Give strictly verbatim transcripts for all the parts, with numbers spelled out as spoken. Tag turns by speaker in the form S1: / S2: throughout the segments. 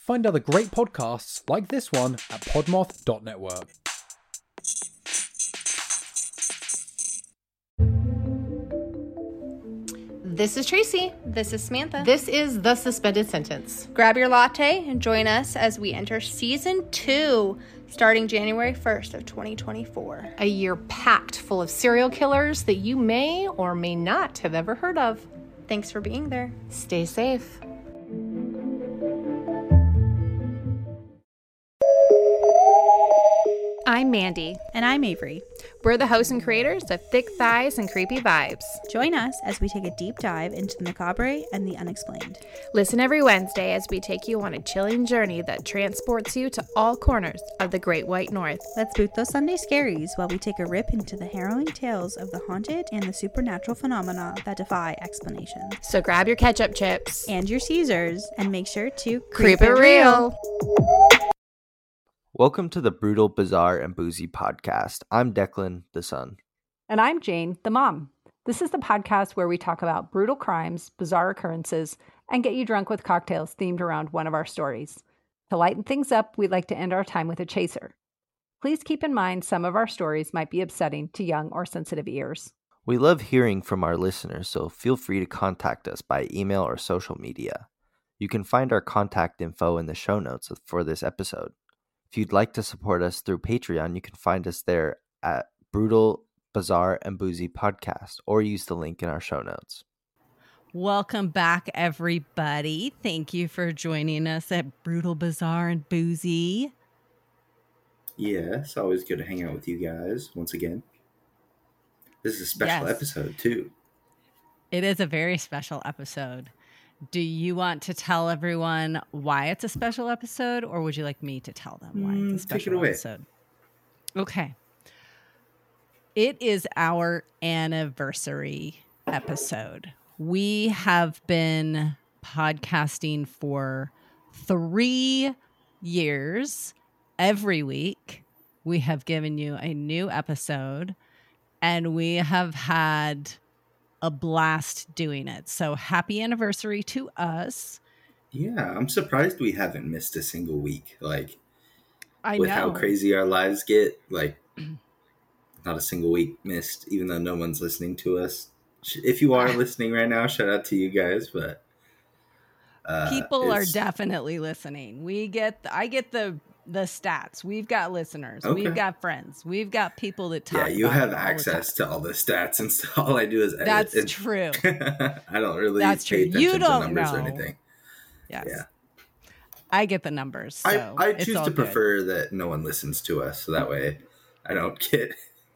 S1: Find other great podcasts like this one at podmoth dot network.
S2: This is Tracy.
S3: This is Samantha.
S2: This is The Suspended Sentence.
S3: Grab your latte and join us as we enter season two, starting January first of twenty twenty-four.
S2: A year packed full of serial killers that you may or may not have ever heard of.
S3: Thanks for being there.
S2: Stay safe.
S4: I'm Mandy.
S5: And I'm Avery.
S4: We're the hosts and creators of Thick Thighs and Creepy Vibes.
S5: Join us as we take a deep dive into the macabre and the unexplained.
S4: Listen every Wednesday as we take you on a chilling journey that transports you to all corners of the Great White North.
S5: Let's boot those Sunday scaries while we take a rip into the harrowing tales of the haunted and the supernatural phenomena that defy explanation.
S4: So grab your ketchup chips
S5: And your Caesars and make sure to
S4: creep, creep it real.
S6: Welcome to the Brutal, Bizarre, and Boozy podcast. I'm Declan, the son.
S7: And I'm Jane, the mom. This is the podcast where we talk about brutal crimes, bizarre occurrences, and get you drunk with cocktails themed around one of our stories. To lighten things up, we'd like to end our time with a chaser. Please keep in mind some of our stories might be upsetting to young or sensitive ears.
S6: We love hearing from our listeners, so feel free to contact us by email or social media. You can find our contact info in the show notes for this episode. If you'd like to support us through Patreon, you can find us there at Brutal, Bizarre, and Boozy Podcast, or use the link in our show notes.
S8: Welcome back, everybody. Thank you for joining us at Brutal, Bizarre, and Boozy.
S9: Yeah, it's always good to hang out with you guys once again. This is a special
S8: Yes.
S9: episode, too.
S8: It is a very special episode. Do you want to tell everyone why it's a special episode, or would you like me to tell them why
S9: Mm,
S8: it's a
S9: take it
S8: special
S9: away.
S8: episode? Okay. It is our anniversary episode. We have been podcasting for three years. Every week, we have given you a new episode, and we have had a blast doing it. So happy anniversary to us.
S9: Yeah, I'm surprised we haven't missed a single week. Like,
S8: I
S9: with
S8: know.
S9: how crazy our lives get, like, not a single week missed, even though no one's listening to us. If you are listening right now, shout out to you guys, but uh,
S8: people are
S9: it's-
S8: definitely listening. We get, the, I get the the stats. We've got listeners.
S9: Okay.
S8: We've got friends. We've got people that talk.
S9: Yeah, you
S8: about
S9: have
S8: it all the
S9: access
S8: time.
S9: to all the stats and stuff. All I do is edit.
S8: That's
S9: and-
S8: true.
S9: I don't really
S8: That's
S9: pay
S8: true.
S9: attention
S8: You
S9: to
S8: don't
S9: numbers or
S8: know.
S9: anything.
S8: Yes.
S9: Yeah.
S8: I get the numbers. So
S9: I, I
S8: it's
S9: choose
S8: all
S9: to
S8: good.
S9: prefer that no one listens to us, so that way I don't get.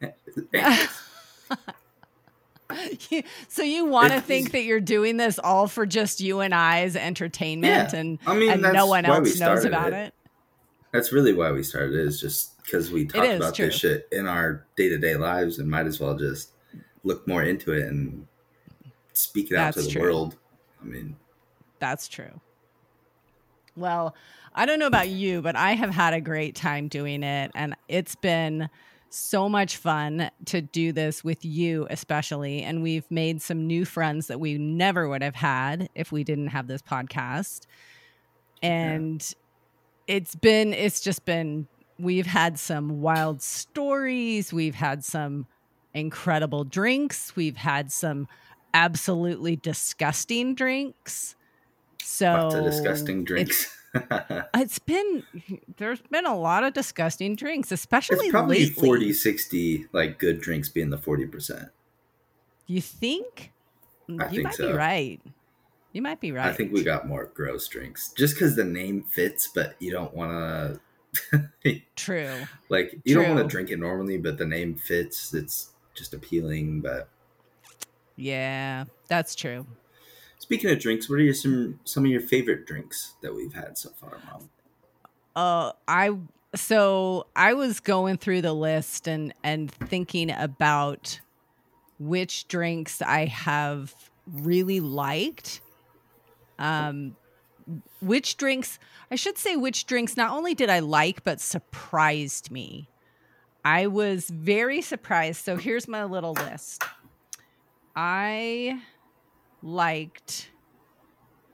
S8: You- so you want to
S9: It's-
S8: think that you're doing this all for just you and I's entertainment,
S9: Yeah.
S8: and,
S9: I mean,
S8: and
S9: that's
S8: no one
S9: why we
S8: else knows
S9: started
S8: about
S9: it.
S8: it?
S9: That's really why we started. Is just because we talk
S8: is
S9: about
S8: true.
S9: this shit in our day to day lives, and might as well just look more into it and speak it out
S8: That's
S9: to the
S8: true.
S9: world. I mean,
S8: That's true. Well, I don't know about you, but I have had a great time doing it, and it's been so much fun to do this with you, especially. And we've made some new friends that we never would have had if we didn't have this podcast. And yeah. it's been, it's just been, we've had some wild stories. We've had some incredible drinks. We've had some absolutely disgusting drinks. So
S9: lots of disgusting drinks.
S8: It's, it's been, there's been a lot of disgusting drinks, especially
S9: It's probably
S8: lately.
S9: forty, sixty, like good drinks being the forty percent.
S8: You think?
S9: I
S8: you
S9: think
S8: might
S9: so.
S8: be right. You might be right.
S9: I think we got more gross drinks just because the name fits, but you don't want to.
S8: True.
S9: Like, you don't want
S8: True.
S9: to drink it normally, but the name fits. It's just appealing, but.
S8: Yeah, that's true.
S9: Speaking of drinks, what are your, some some of your favorite drinks that we've had so far, Mom?
S8: Uh, I so I was going through the list and and thinking about which drinks I have really liked. Um, which drinks I should say which drinks not only did I like but surprised me. I was very surprised. So here's my little list. I liked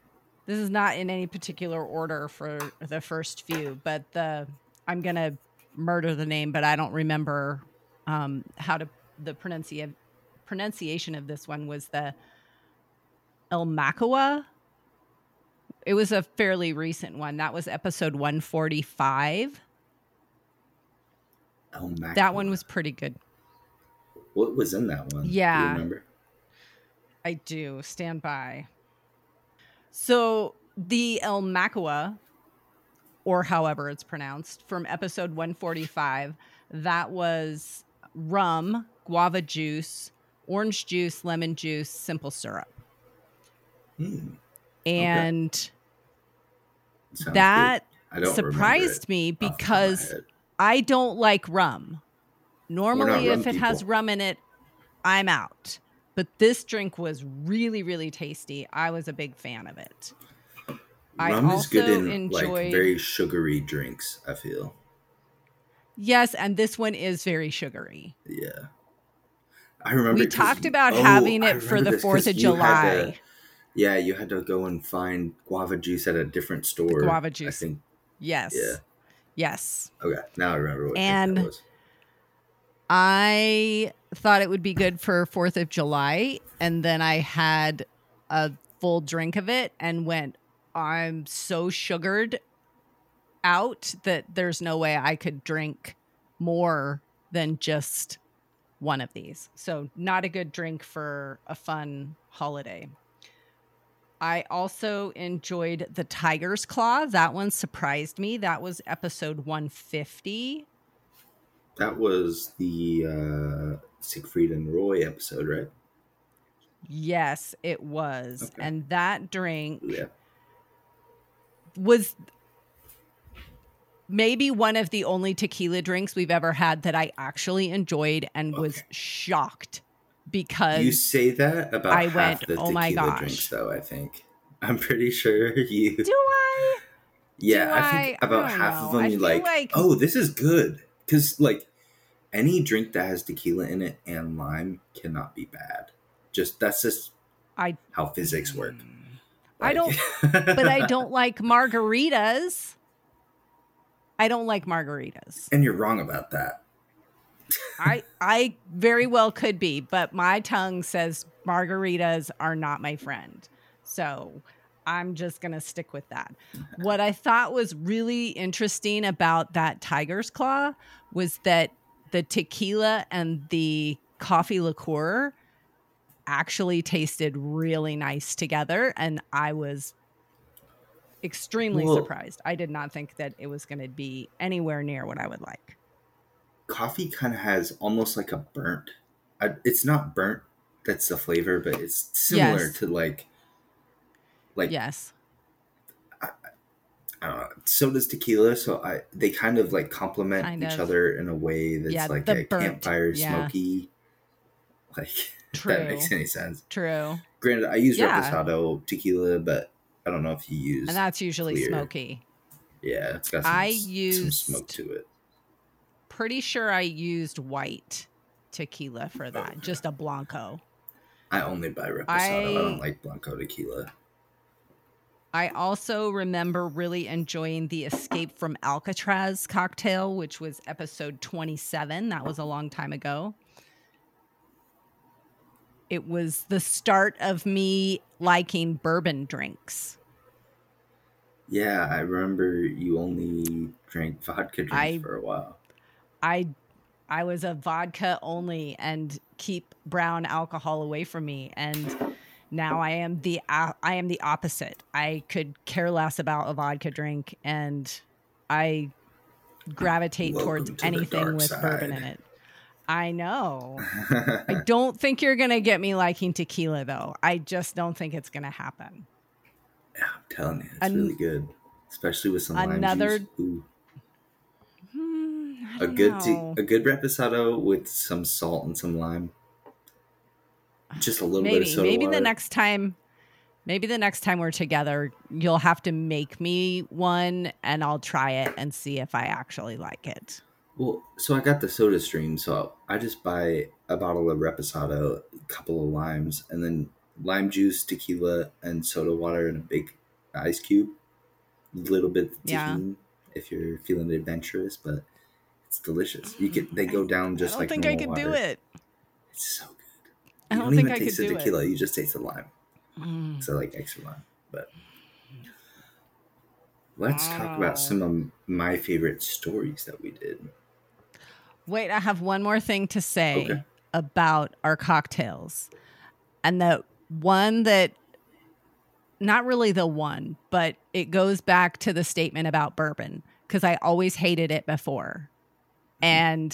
S8: this is not in any particular order for the first few, but the I'm gonna murder the name, but I don't remember um, how to the pronuncia- pronunciation of this one was the Elmakawa. It was a fairly recent one. That was episode one forty-five.
S9: Elmakawa.
S8: That one was pretty good.
S9: What was in that one?
S8: Yeah.
S9: Do you remember?
S8: I do. Stand by. So the Elmakawa, or however it's pronounced, from episode one forty-five, that was rum, guava juice, orange juice, lemon juice, simple syrup.
S9: Hmm.
S8: And
S9: Sounds
S8: that
S9: good. I don't
S8: surprised
S9: remember
S8: me
S9: it off the top of my
S8: because
S9: head.
S8: I don't like rum. Normally,
S9: rum
S8: if it has
S9: people.
S8: rum in it, I'm out. But this drink was really, really tasty. I was a big fan of it. I
S9: Rum is good
S8: also
S9: in
S8: enjoyed-
S9: like very sugary drinks, I feel.
S8: Yes, and this one is very sugary.
S9: Yeah. I remember
S8: We
S9: 'cause
S8: talked
S9: you-
S8: about
S9: oh,
S8: having
S9: I
S8: it for
S9: remember
S8: the
S9: this 'cause
S8: fourth of
S9: you had to-
S8: July.
S9: yeah, you had to go and find guava juice at a different store.
S8: Guava juice.
S9: I think.
S8: Yes.
S9: Yeah.
S8: Yes.
S9: Okay, now I remember what
S8: And-
S9: drink that was.
S8: I thought it would be good for fourth of July. And then I had a full drink of it and went, I'm so sugared out that there's no way I could drink more than just one of these. So not a good drink for a fun holiday. I also enjoyed the Tiger's Claw. That one surprised me. That was episode one fifty.
S9: That was the uh, Siegfried and Roy episode, right?
S8: Yes, it was.
S9: Okay.
S8: And that drink
S9: Yeah.
S8: was maybe one of the only tequila drinks we've ever had that I actually enjoyed and was
S9: Okay.
S8: shocked because
S9: You say that about
S8: I
S9: half
S8: went,
S9: the tequila
S8: "Oh my gosh."
S9: drinks, though, I think. I'm pretty sure you...
S8: do I?
S9: yeah,
S8: do
S9: I think
S8: I? I
S9: about
S8: don't
S9: half
S8: know.
S9: of them
S8: I
S9: you
S8: feel
S9: like,
S8: like-
S9: oh, this is good. Because, like, any drink that has tequila in it and lime cannot be bad. Just, that's just
S8: I
S9: how physics work.
S8: I don't but I don't like margaritas. I don't like margaritas.
S9: And you're wrong about that.
S8: I I very well could be, but my tongue says margaritas are not my friend. So I'm just going to stick with that. What I thought was really interesting about that Tiger's Claw was that the tequila and the coffee liqueur actually tasted really nice together. And I was extremely
S9: Well-
S8: surprised. I did not think that it was going to be anywhere near what I would like.
S9: Coffee kind of has almost like a burnt. I, it's not burnt. That's the flavor, but it's similar
S8: Yes.
S9: to like, like
S8: Yes.
S9: I don't know. So does tequila. So I they kind of like complement
S8: Kind
S9: each
S8: of.
S9: other in a way that's
S8: Yeah,
S9: like
S8: the
S9: a
S8: burnt,
S9: campfire
S8: yeah.
S9: smoky. Like if
S8: True.
S9: that makes any sense.
S8: True.
S9: Granted, I use
S8: Yeah.
S9: reposado tequila, but I don't know if you use.
S8: And that's usually
S9: clear.
S8: smoky.
S9: Yeah, it's got some,
S8: I
S9: s- some
S8: used-
S9: smoke to it.
S8: Pretty sure I used white tequila for that,
S9: Okay.
S8: just a Blanco.
S9: I only buy reposado. I,
S8: I-
S9: don't like blanco tequila.
S8: I also remember really enjoying the Escape from Alcatraz cocktail, which was episode twenty-seven. That was a long time ago. It was the start of me liking bourbon drinks.
S9: Yeah, I remember you only drank vodka drinks
S8: I-
S9: for a while.
S8: I I was a vodka only and keep brown alcohol away from me, and now I am the uh, I am the opposite. I could care less about a vodka drink, and I gravitate
S9: Welcome
S8: towards
S9: to the
S8: anything
S9: dark
S8: with bourbon
S9: side.
S8: in it. I know. I don't think you're gonna get me liking tequila, though. I just don't think it's gonna happen.
S9: Yeah, I'm telling you, it's
S8: An-
S9: really good, especially with some
S8: another-
S9: lime juice. Ooh.
S8: Hmm, I
S9: A
S8: don't
S9: good te-
S8: know.
S9: a good reposado with some salt and some lime. Just a little bit of
S8: maybe
S9: soda
S8: maybe
S9: water.
S8: the next time maybe the next time we're together you'll have to make me one and I'll try it and see if I actually like it.
S9: Well, so I got the Soda Stream, so I just buy a bottle of reposado, a couple of limes, and then lime juice, tequila, and soda water in a big ice cube, a little bit of
S8: Yeah.
S9: tahini if you're feeling adventurous, but it's delicious. You could they go down just
S8: I don't
S9: like
S8: think I
S9: normal
S8: could do
S9: water.
S8: it.
S9: It's so good.
S8: I
S9: You
S8: don't
S9: don't,
S8: think
S9: even
S8: I could
S9: taste the
S8: do
S9: tequila.
S8: it.
S9: You just taste the lime.
S8: Mm.
S9: So like extra lime. But let's talk about some of my favorite stories that we did.
S8: Wait, I have one more thing to say
S9: Okay.
S8: about our cocktails. And the one that, not really the one, but it goes back to the statement about bourbon, because I always hated it before. And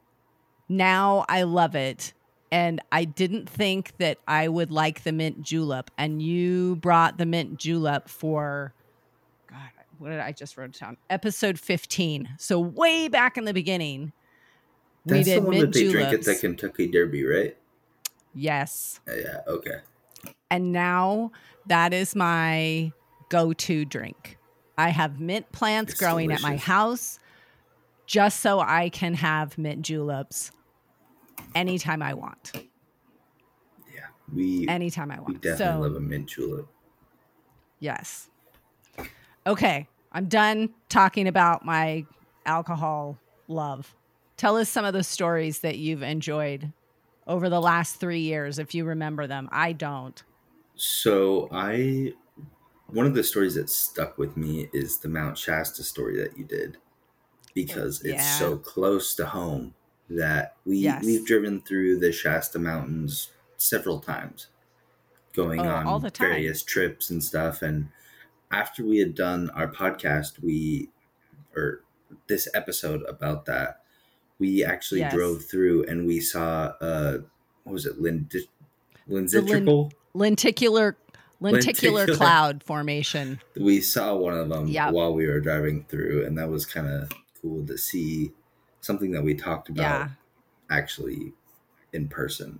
S8: now I love it. And I didn't think that I would like the mint julep. And you brought the mint julep for, God, what did I just wrote down? Episode fifteen. So way back in the beginning, we
S9: That's
S8: did
S9: the one
S8: mint
S9: that they
S8: juleps.
S9: drink at the Kentucky Derby, right?
S8: Yes.
S9: Uh, yeah, okay.
S8: And now that is my go-to drink. I have mint plants
S9: It's
S8: growing at my
S9: delicious.
S8: house just so I can have mint juleps anytime I want.
S9: Yeah. We
S8: Anytime I
S9: we
S8: want.
S9: definitely
S8: So,
S9: love a mint julep.
S8: yes. Okay, I'm done talking about my alcohol love. Tell us some of the stories that you've enjoyed over the last three years, if you remember them. I don't.
S9: So I one of the stories that stuck with me is the Mount Shasta story that you did, because it's
S8: Yeah.
S9: so close to home that we
S8: Yes.
S9: we've driven through the Shasta Mountains several times, going
S8: Oh,
S9: on
S8: all the time.
S9: various trips and stuff. And after we had done our podcast, we or this episode about that, we actually
S8: Yes.
S9: drove through and we saw uh what was it, Lind-
S8: The
S9: Linzitrical?
S8: Lenticular lenticular
S9: Lenticular.
S8: cloud formation.
S9: We saw one of them
S8: Yep.
S9: while we were driving through, and that was kind of cool to see something that we talked about
S8: Yeah.
S9: actually in person.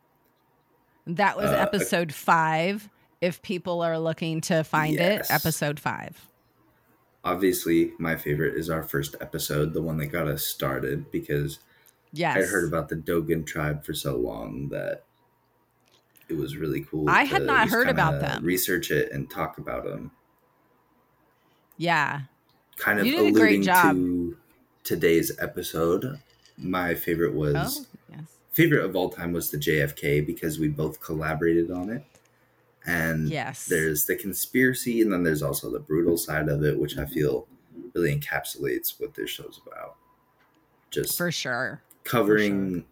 S8: That was
S9: Uh,
S8: episode five. If people are looking to find
S9: Yes.
S8: it, episode five.
S9: Obviously, my favorite is our first episode, the one that got us started, because
S8: Yes.
S9: I heard about the Dogon tribe for so long that it was really cool.
S8: I had
S9: to
S8: not
S9: just
S8: heard about
S9: kinda
S8: them.
S9: Research it and talk about them.
S8: Yeah.
S9: Kind of
S8: You did a great
S9: alluding
S8: job.
S9: to today's episode. My favorite was
S8: Oh, yes.
S9: favorite of all time was the J F K, because we both collaborated on it. And
S8: Yes.
S9: there's the conspiracy, and then there's also the brutal side of it, which I feel really encapsulates what this show's about. Just
S8: For sure.
S9: covering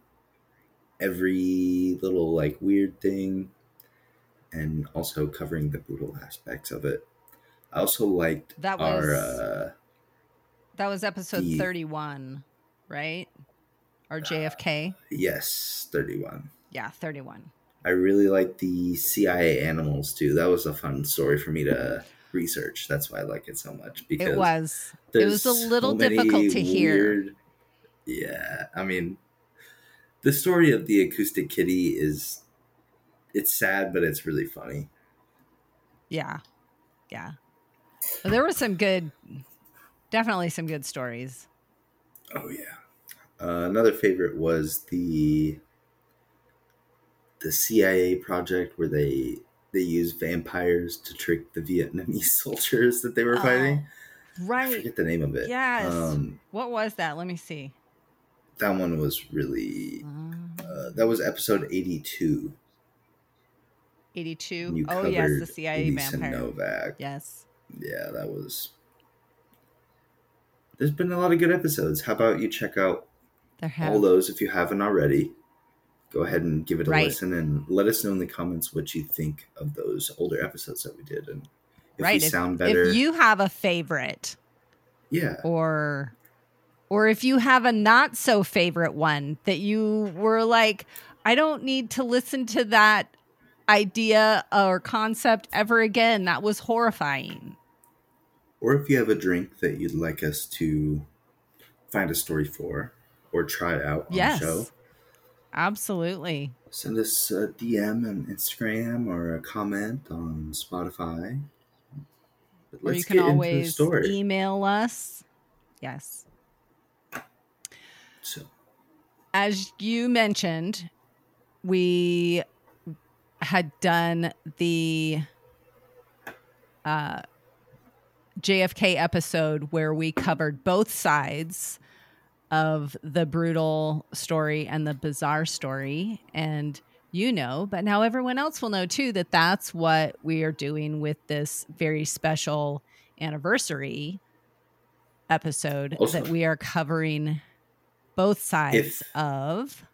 S9: every little like weird thing, and also covering the brutal aspects of it. I also liked
S8: That
S9: our
S8: was-
S9: uh,
S8: That was episode
S9: The-
S8: thirty-one, right? Or J F K?
S9: yes, thirty-one.
S8: Yeah, thirty-one.
S9: I really like the C I A animals too. That was a fun story for me to research. That's why I like it so much, because
S8: It was. It was a
S9: there's
S8: little
S9: so many
S8: difficult to hear.
S9: weird- Yeah, I mean, the story of the acoustic kitty is it's sad, but it's really funny.
S8: Yeah. Yeah. But there were some good, definitely some good stories.
S9: Oh yeah. Uh, another favorite was the the C I A project where they they use vampires to trick the Vietnamese soldiers that they were fighting. I
S8: Right.
S9: forget the name of it.
S8: Yes.
S9: Um,
S8: What was that? Let me see.
S9: that one was really.
S8: Um,
S9: Uh, that was episode eighty-two.
S8: eighty-two.
S9: You
S8: Oh, yes, the
S9: covered
S8: C I A
S9: Lisa
S8: vampire.
S9: Novak.
S8: Yes.
S9: Yeah, that was. There's been a lot of good episodes. How about you check out
S8: There have.
S9: all those if you haven't already? Go ahead and give it a
S8: Right.
S9: listen, and let us know in the comments what you think of those older episodes that we did, and if
S8: right.
S9: we
S8: If,
S9: sound better.
S8: if you have a favorite,
S9: yeah,
S8: or or if you have a not so favorite one that you were like, I don't need to listen to that idea or concept ever again. That was horrifying.
S9: or if you have a drink that you'd like us to find a story for or try it out on
S8: Yes.
S9: the show,
S8: Absolutely.
S9: send us a D M on Instagram or a comment on Spotify. But
S8: Or
S9: let's
S8: you can
S9: get into the
S8: always
S9: story.
S8: email us. Yes.
S9: So,
S8: As you mentioned, we had done the uh, J F K episode where we covered both sides of the brutal story and the bizarre story. And you know, but now everyone else will know too that that's what we are doing with this very special anniversary episode,
S9: Also,
S8: that we are covering both sides
S9: if
S8: of.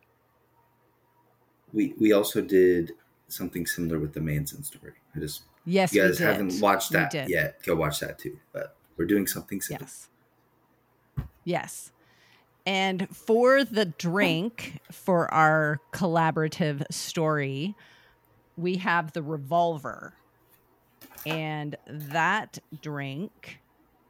S9: we we also did something similar with the Manson story. I just
S8: Yes,
S9: you
S8: we
S9: guys
S8: did.
S9: haven't watched
S8: We
S9: that
S8: did.
S9: yet. Go watch that too. But we're doing something similar.
S8: Yes. Yes. And for the drink for our collaborative story, we have the Revolver. And that drink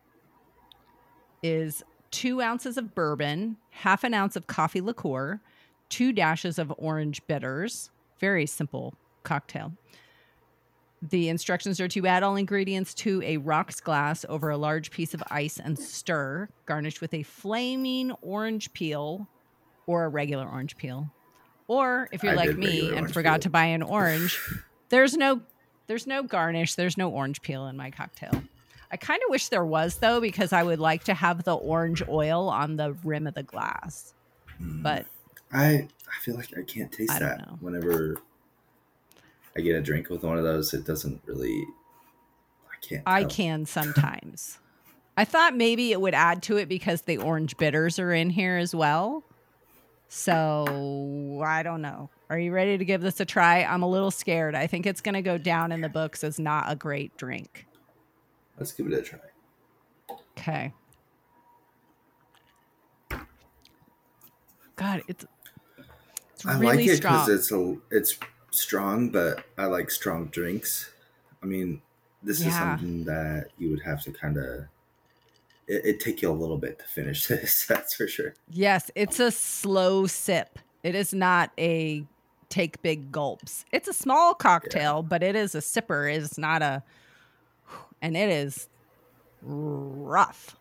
S8: is two ounces of bourbon, half an ounce of coffee liqueur, two dashes of orange bitters. Very simple cocktail. The instructions are to add all ingredients to a rocks glass over a large piece of ice and stir, garnish with a flaming orange peel or a regular orange peel. Or if you're
S9: I
S8: like
S9: did
S8: me
S9: regular
S8: and
S9: orange
S8: forgot
S9: peel.
S8: to buy an orange, there's no there's no garnish, there's no orange peel in my cocktail. I kind of wish there was though, because I would like to have the orange oil on the rim of the glass.
S9: Mm.
S8: But
S9: I I feel like I can't taste
S8: I don't
S9: that
S8: know.
S9: whenever I get a drink with one of those. It doesn't really. I can't.
S8: I
S9: tell.
S8: can sometimes. I thought maybe it would add to it because the orange bitters are in here as well. So I don't know. Are you ready to give this a try? I'm a little scared. I think it's going to go down in the books as not a great drink.
S9: Let's give it a try.
S8: Okay. God, it's, it's
S9: I
S8: really
S9: like it
S8: strong.
S9: because it's a it's strong, but I like strong drinks. I mean, this is
S8: Yeah.
S9: something that you would have to kind of. It, it'd take you a little bit to finish this. That's for sure.
S8: Yes, it's a slow sip. It is not a take big gulps. It's a small cocktail, but it is a sipper. It's not a, and it is rough.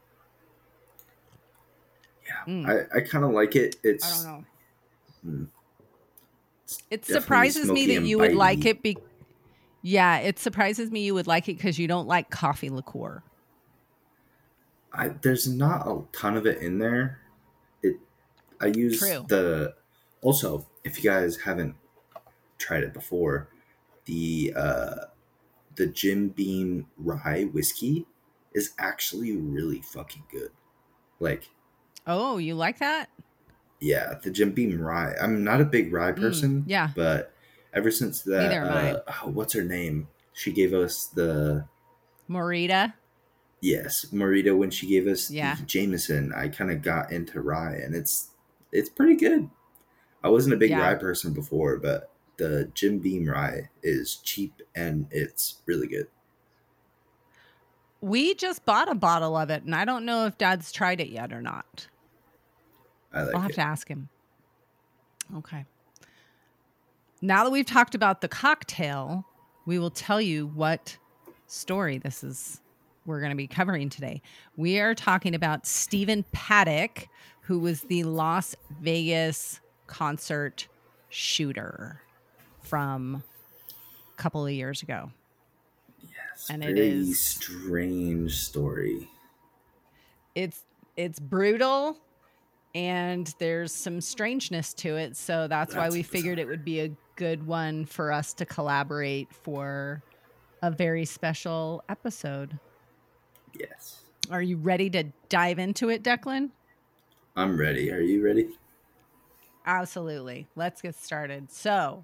S9: Yeah,
S8: Mm.
S9: I, I kind of like it. It's.
S8: I don't know.
S9: Mm,
S8: It
S9: definitely
S8: surprises me
S9: smoky
S8: that
S9: and
S8: you would
S9: bitey.
S8: like it. Be- yeah, it surprises me you would like it because you don't like coffee liqueur.
S9: I, there's not a ton of it in there. It. I use
S8: True.
S9: the. Also, if you guys haven't tried it before, the uh, the Jim Beam rye whiskey is actually really fucking good. Like,
S8: Oh, you like that?
S9: yeah, the Jim Beam rye. I'm not a big rye person.
S8: yeah.
S9: But ever since that,
S8: Neither am I.
S9: uh, oh, what's her name? She gave us the
S8: Morita.
S9: yes, Marita. When she gave us
S8: Yeah.
S9: the Jameson, I kind of got into rye, and it's it's pretty good. I wasn't a big
S8: Yeah.
S9: rye person before, but the Jim Beam rye is cheap and it's really good.
S8: We just bought a bottle of it, and I don't know if Dad's tried it yet or not.
S9: I like
S8: I'll have
S9: it.
S8: to ask him. Okay. Now that we've talked about the cocktail, we will tell you what story this is we're going to be covering today. We are talking about Stephen Paddock, who was the Las Vegas concert shooter from a couple of years ago.
S9: Yes,
S8: and it
S9: very
S8: is-
S9: strange story.
S8: It's it's brutal and there's some strangeness to it, so that's, why
S9: That's
S8: we figured it would be a good one for us to collaborate for a very special episode.
S9: Yes,
S8: Are you ready to dive into it, Declan?
S9: I'm ready. Are you ready?
S8: Absolutely. Let's get started. So,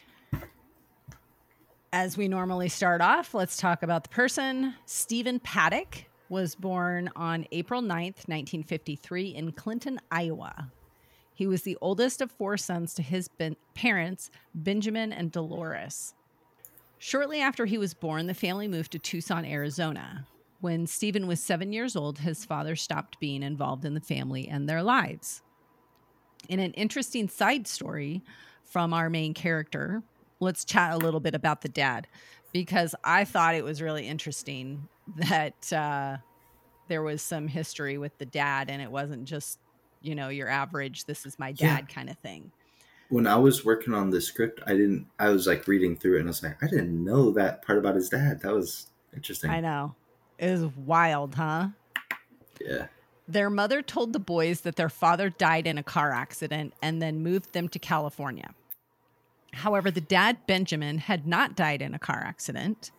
S8: as we normally start off, let's talk about the person. Stephen Paddock was born on April ninth, nineteen fifty-three in Clinton, Iowa. He was the oldest of four sons to his ben- parents, Benjamin and Dolores. Shortly after he was born, the family moved to Tucson, Arizona. When Stephen was seven years old, his father stopped being involved in the family and their lives. In an interesting side story from our main character, let's chat a little bit about the dad, because I thought it was really interesting that uh, there was some history with the dad, and it wasn't just, you know, your average, this is my dad
S9: Yeah.
S8: kind of thing.
S9: When I was working on the script, I didn't. I was like reading through it, and I was like, I didn't know that part about his dad. That was interesting.
S8: I know. is wild, huh?
S9: Yeah.
S8: Their mother told the boys that their father died in a car accident and then moved them to California. However, the dad, Benjamin, had not died in a car accident.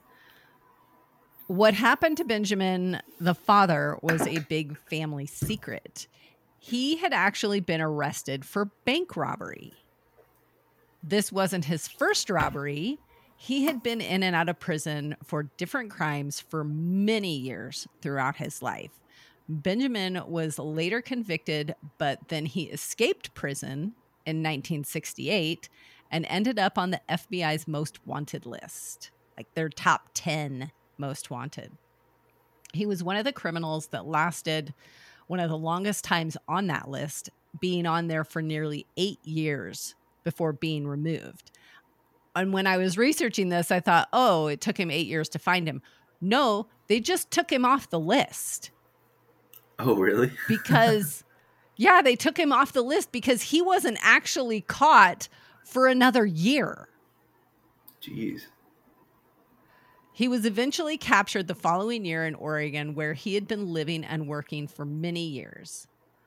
S8: What happened to Benjamin, the father, was a big family secret. He had actually been arrested for bank robbery. This wasn't his first robbery. He had been in and out of prison for different crimes for many years throughout his life. Benjamin was later convicted, but then he escaped prison in nineteen sixty-eight and ended up on the F B I's most wanted list, like their top ten most wanted. He was one of the criminals that lasted one of the longest times on that list, being on there for nearly eight years before being removed. And when I was researching this, I thought, oh, it took him eight years to find him. No, they just took him off the list.
S9: Oh, really?
S8: Because, yeah, they took him off the list because he wasn't actually caught for another year.
S9: Jeez.
S8: He was eventually captured the following year in Oregon, where he had been living and working for many years.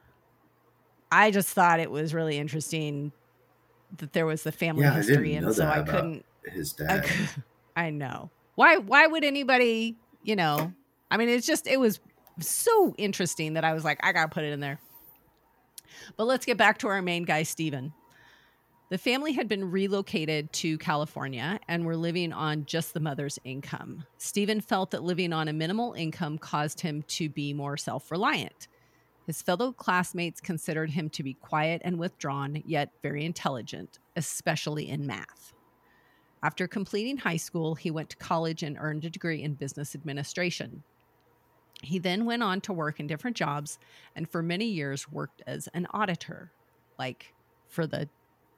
S8: I just thought it was really interesting that there was the family
S9: yeah,
S8: history,
S9: I didn't know
S8: and so
S9: that
S8: I
S9: about
S8: couldn't.
S9: His
S8: I,
S9: dad.
S8: could- I know why. Why would anybody? You know, I mean, it's just it was so interesting that I was like, I gotta put it in there. But let's get back to our main guy, Stephen. The family had been relocated to California and were living on just the mother's income. Stephen felt that living on a minimal income caused him to be more self-reliant. His fellow classmates considered him to be quiet and withdrawn, yet very intelligent, especially in math. After completing high school, he went to college and earned a degree in business administration. He then went on to work in different jobs and for many years worked as an auditor, like for the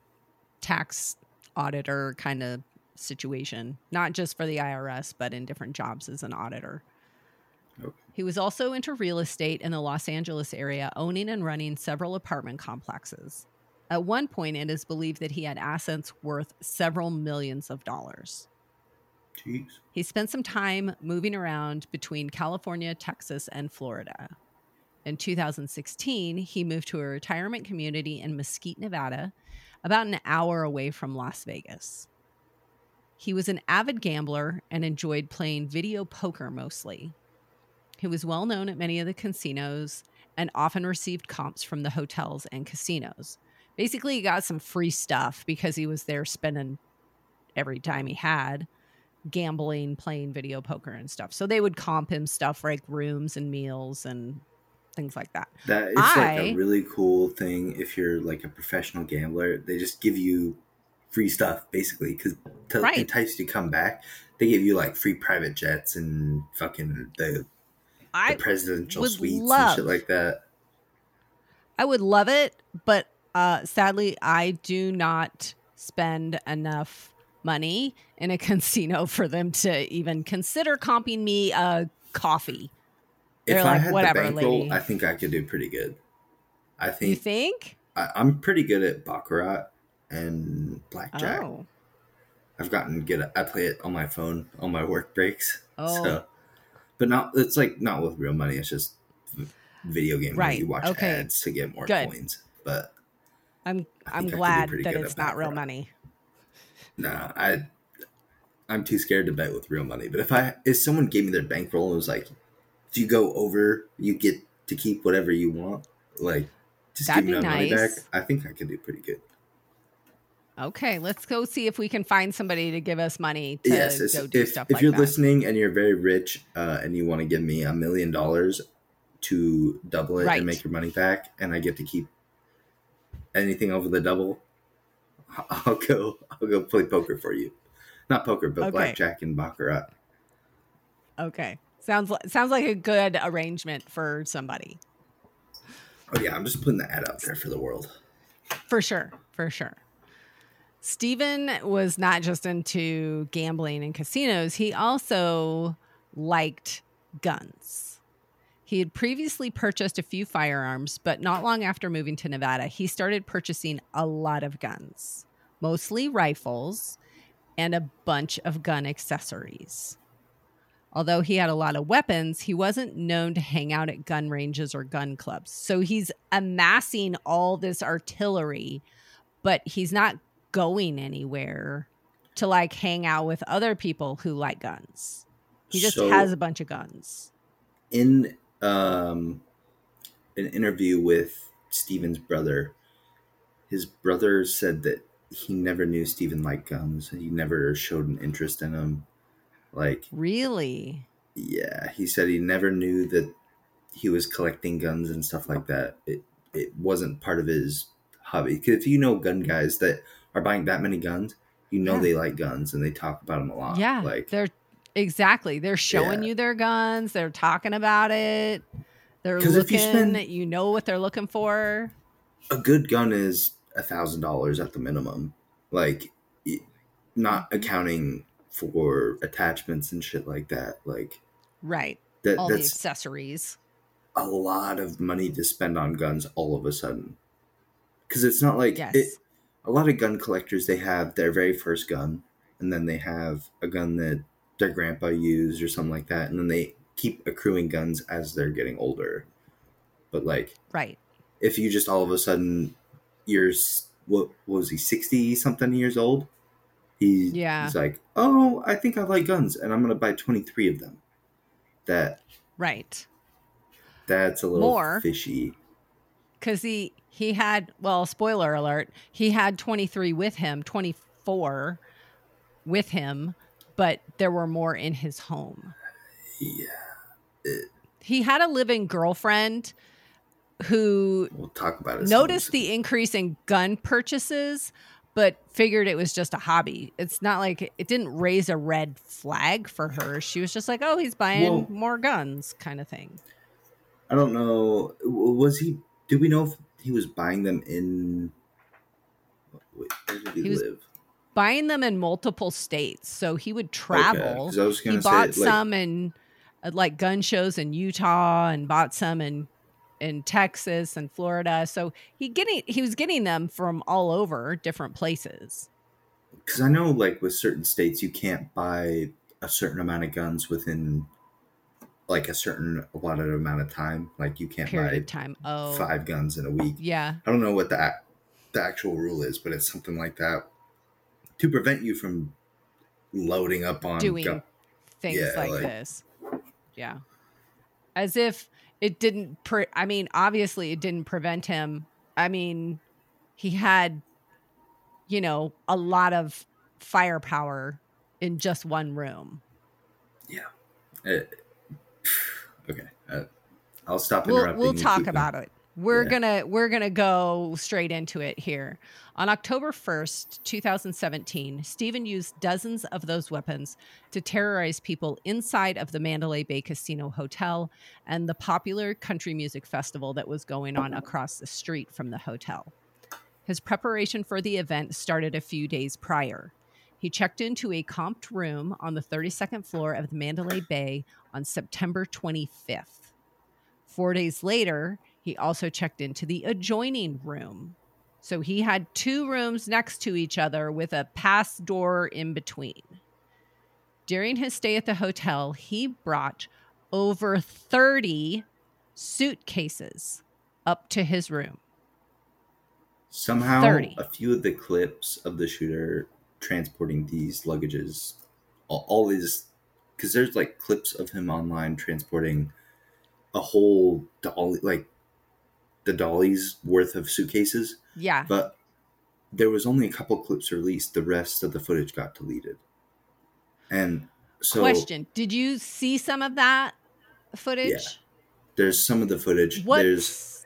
S8: tax auditor kind of situation, not just for the I R S, but in different jobs as an auditor.
S9: Okay.
S8: He was also into real estate in the Los Angeles area, owning and running several apartment complexes. At one point, it is believed that he had assets worth several millions of dollars.
S9: Jeez.
S8: He spent some time moving around between California, Texas, and Florida. In two thousand sixteen, he moved to a retirement community in Mesquite, Nevada, about an hour away from Las Vegas. He was an avid gambler and enjoyed playing video poker mostly. He was well known at many of the casinos and often received comps from the hotels and casinos. Basically, he got some free stuff because he was there spending every time he had gambling, playing video poker and stuff. So they would comp him stuff like rooms and meals and things like that.
S9: That is
S8: I,
S9: like a really cool thing if you're like a professional gambler. They just give you free stuff basically because to
S8: right.
S9: entice you to come back, they give you like free private jets and fucking the,
S8: I
S9: the presidential
S8: would
S9: suites
S8: love,
S9: and shit like that.
S8: I would love it, but uh, sadly, I do not spend enough money in a casino for them to even consider comping me a coffee. They're
S9: If
S8: like,
S9: I had
S8: whatever,
S9: the bankroll,
S8: lady.
S9: I think I could do pretty good. I think
S8: You think?
S9: I, I'm pretty good at baccarat and blackjack.
S8: Oh.
S9: I've gotten good at, I play it on my phone on my work breaks.
S8: Oh.
S9: So, but not it's like not with real money. It's just v- video game
S8: Right.
S9: where you watch
S8: Okay.
S9: ads to get more
S8: Good.
S9: coins. But
S8: I'm
S9: I
S8: I'm
S9: think I could do
S8: glad
S9: pretty
S8: that
S9: good
S8: it's
S9: at
S8: not real
S9: baccarat.
S8: money.
S9: nah, I I'm too scared to bet with real money. But if I if someone gave me their bankroll and was like, if you go over, you get to keep whatever you want, like just
S8: That'd
S9: give me
S8: be
S9: my money back,
S8: nice.
S9: I think I could do pretty good.
S8: Okay, let's go see if we can find somebody to give us money to
S9: yes, it's-
S8: go do
S9: if,
S8: stuff
S9: if
S8: like
S9: you're
S8: that.
S9: listening and you're very rich uh, and you want to give me a million dollars to double it
S8: Right.
S9: and make your money back, and I get to keep anything over the double, I'll go. I'll go play poker for you. Not poker, but
S8: Okay.
S9: blackjack and baccarat.
S8: Okay, sounds li- sounds like a good arrangement for somebody.
S9: Oh yeah, I'm just putting the ad out there for the world.
S8: For sure, for sure. Stephen was not just into gambling and casinos, he also liked guns. He had previously purchased a few firearms, but not long after moving to Nevada, he started purchasing a lot of guns, mostly rifles, and a bunch of gun accessories. Although he had a lot of weapons, he wasn't known to hang out at gun ranges or gun clubs. So he's amassing all this artillery, but he's not going anywhere to like hang out with other people who like guns. He just
S9: So-
S8: has a bunch of guns.
S9: In um, an interview with Steven's brother, his brother said that he never knew Steven liked guns. He never showed an interest in them. Like,
S8: Really?
S9: yeah, he said he never knew that he was collecting guns and stuff like that. It it wasn't part of his hobby. Because if you know gun guys that are buying that many guns, you know
S8: Yeah.
S9: they like guns and they talk about them a lot.
S8: Yeah.
S9: like
S8: They're exactly. They're showing
S9: Yeah.
S8: you their guns. They're talking about it. They're
S9: 'Cause if
S8: looking,
S9: you spend-
S8: you know what they're looking for.
S9: a good gun is a thousand dollars at the minimum. Like, y- not accounting for attachments and shit like that. Like
S8: Right.
S9: that
S8: All the
S9: that's
S8: accessories.
S9: a lot of money to spend on guns all of a sudden. Because it's not like
S8: Yes.
S9: it, a lot of gun collectors, they have their very first gun, and then they have a gun that their grandpa used or something like that, and then they keep accruing guns as they're getting older. But like,
S8: Right.
S9: if you just all of a sudden you're s- what, what was he, sixty something years old, he,
S8: Yeah.
S9: he's like, oh, I think I like guns and I'm gonna buy twenty-three of them. That
S8: Right.
S9: that's a little
S8: More.
S9: fishy.
S8: Because he he had, well, spoiler alert, he had twenty-three with him, twenty-four with him, but there were more in his home.
S9: Yeah,
S8: He had a living girlfriend who
S9: we'll talk about it.
S8: noticed the increase in gun purchases, but figured it was just a hobby. It's not like it didn't raise a red flag for her. She was just like, oh, he's buying
S9: Well-
S8: more guns kind of thing.
S9: I don't know. w- Was he? Do we know if he was buying them in? Wait, where did he,
S8: He was
S9: live?
S8: Buying them in multiple states. So he would travel.
S9: 'cause I was
S8: He
S9: gonna say,
S8: bought
S9: like-
S8: some in uh, like gun shows in Utah and bought some in in Texas and Florida. So he getting he was getting them from all over different places.
S9: Because I know, like with certain states, you can't buy a certain amount of guns within like a certain allotted amount of time. Like you can't
S8: Period
S9: buy
S8: of time. Oh,
S9: five guns in a week.
S8: yeah.
S9: I don't know what the ac- the actual rule is, but it's something like that to prevent you from loading up on
S8: Doing
S9: gun-
S8: things
S9: Yeah,
S8: like,
S9: like-
S8: this. Yeah. As if it didn't, pre- I mean, obviously it didn't prevent him. I mean, he had, you know, a lot of firepower in just one room.
S9: Uh, okay, uh, I'll stop
S8: We'll,
S9: interrupting.
S8: we'll
S9: and
S8: talk
S9: keep
S8: about
S9: going.
S8: it. We're
S9: Yeah.
S8: gonna we're gonna go straight into it here. On October first, two thousand seventeen, Stephen used dozens of those weapons to terrorize people inside of the Mandalay Bay Casino Hotel and the popular country music festival that was going on across the street from the hotel. His preparation for the event started a few days prior. He checked into a comped room on the thirty-second floor of the Mandalay Bay on September twenty-fifth. Four days later, he also checked into the adjoining room. So he had two rooms next to each other with a pass door in between. During his stay at the hotel, he brought over thirty suitcases up to his room.
S9: Somehow,
S8: thirty.
S9: a few of the clips of the shooter transporting these luggages, all, all these, because there's like clips of him online transporting a whole dolly, like the dolly's worth of suitcases.
S8: Yeah.
S9: But there was only a couple clips released. The rest of the footage got deleted. And so,
S8: Question: did you see some of that footage?
S9: Yeah. there's some of the footage.
S8: What?
S9: There's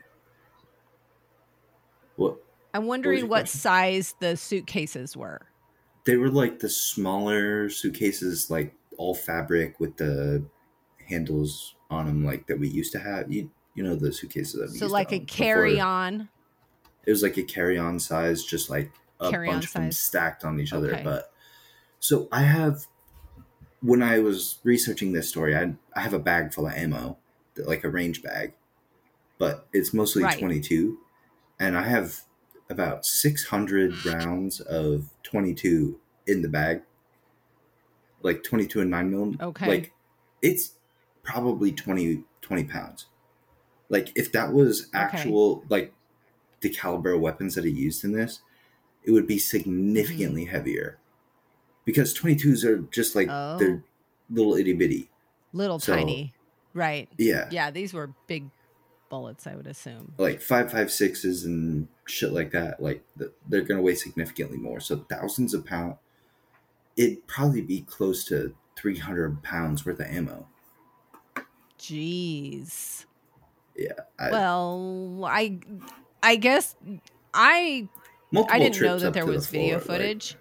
S9: what
S8: I'm
S9: was
S8: wondering
S9: your
S8: what
S9: question?
S8: size the suitcases were.
S9: they were like the smaller suitcases, like all fabric with the handles on them, like that we used to have. You you know the suitcases that we
S8: So
S9: used
S8: like
S9: to
S8: a
S9: own before.
S8: carry-on.
S9: It was like a carry-on size, just like a
S8: Carry-on
S9: bunch of them
S8: size.
S9: stacked on each other.
S8: Okay.
S9: But so I have, when I was researching this story, I I have a bag full of ammo, like a range bag, but it's mostly
S8: Right.
S9: twenty-two, and I have about six hundred rounds of twenty-two in the bag, like twenty-two and nine mil.
S8: Okay.
S9: Like it's probably twenty, twenty pounds. Like, if that was actual, okay. like, the caliber of weapons that he used in this, it would be significantly mm-hmm. heavier. Because twenty-twos are just like, oh. they're little itty bitty.
S8: Little so, tiny. Right.
S9: Yeah.
S8: Yeah, these were big bullets, I would assume.
S9: Like five five sixes and shit like that. Like, they're going to weigh significantly more. So thousands of pounds. It'd probably be close to three hundred pounds worth of ammo.
S8: Jeez.
S9: Yeah. I,
S8: well, I I guess I I didn't know that there was the floor, video footage. Like,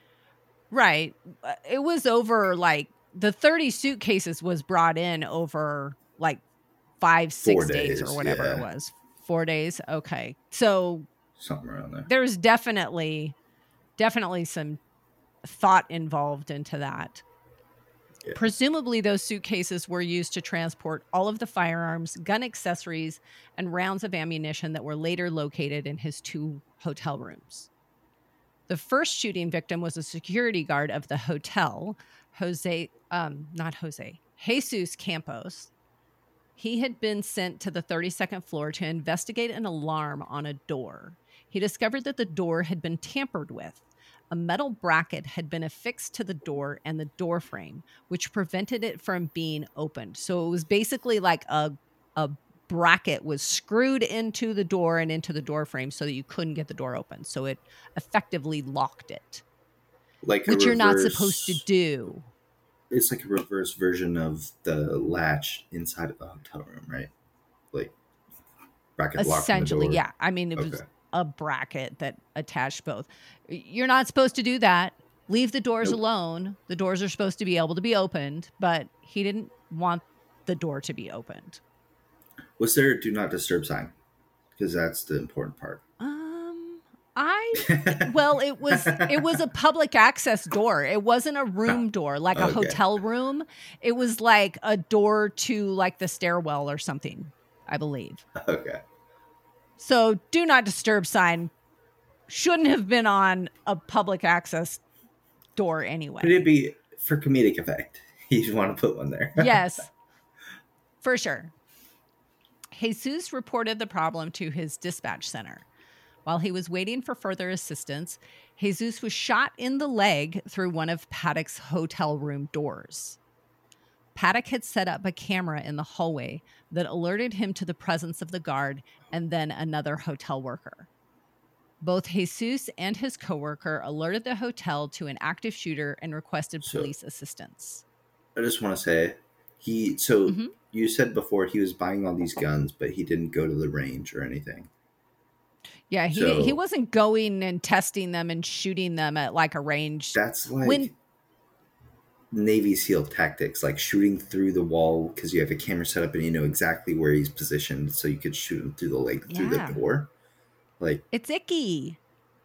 S8: right. It was over like the thirty suitcases was brought in over like five, six days, days or whatever yeah. it was. Four days. Okay. So
S9: something around there.
S8: There's definitely definitely some thought involved into that. Yeah. Presumably, those suitcases were used to transport all of the firearms, gun accessories, and rounds of ammunition that were later located in his two hotel rooms. The first shooting victim was a security guard of the hotel, Jose, um, not Jose, Jesus Campos. He had been sent to the thirty-second floor to investigate an alarm on a door. He discovered that the door had been tampered with. A metal bracket had been affixed to the door and the door frame, which prevented it from being opened. So it was basically like a a bracket was screwed into the door and into the door frame so that you couldn't get the door open. So it effectively locked it,
S9: like
S8: which
S9: reverse,
S8: you're not supposed to do.
S9: It's like a reverse version of the latch inside of the hotel room, right? Like bracket lock.
S8: Essentially, yeah. I mean, it okay. was a bracket that attached both. You're not supposed to do that. Leave the doors nope. alone. The doors are supposed to be able to be opened, but he didn't want the door to be opened.
S9: Was there a do not disturb sign? Because that's the important part.
S8: Um, I well, it was it was a public access door. It wasn't a room door like a okay. hotel room. It was like a door to like the stairwell or something, I believe.
S9: Okay.
S8: So do not disturb sign shouldn't have been on a public access door anyway.
S9: Could it be for comedic effect? You want to put one there.
S8: Yes, for sure. Jesus reported the problem to his dispatch center. While he was waiting for further assistance, Jesus was shot in the leg through one of Paddock's hotel room doors. Paddock had set up a camera in the hallway that alerted him to the presence of the guard and then another hotel worker. Both Jesus and his coworker alerted the hotel to an active shooter and requested
S9: so,
S8: police assistance.
S9: I just want to say, he. So mm-hmm. you said before he was buying all these guns, but he didn't go to the range or anything.
S8: Yeah, he so, he wasn't going and testing them and shooting them at like a range.
S9: That's like
S8: when,
S9: Navy SEAL tactics, like shooting through the wall because you have a camera set up and you know exactly where he's positioned, so you could shoot him through the leg yeah. through the door. Like
S8: it's icky.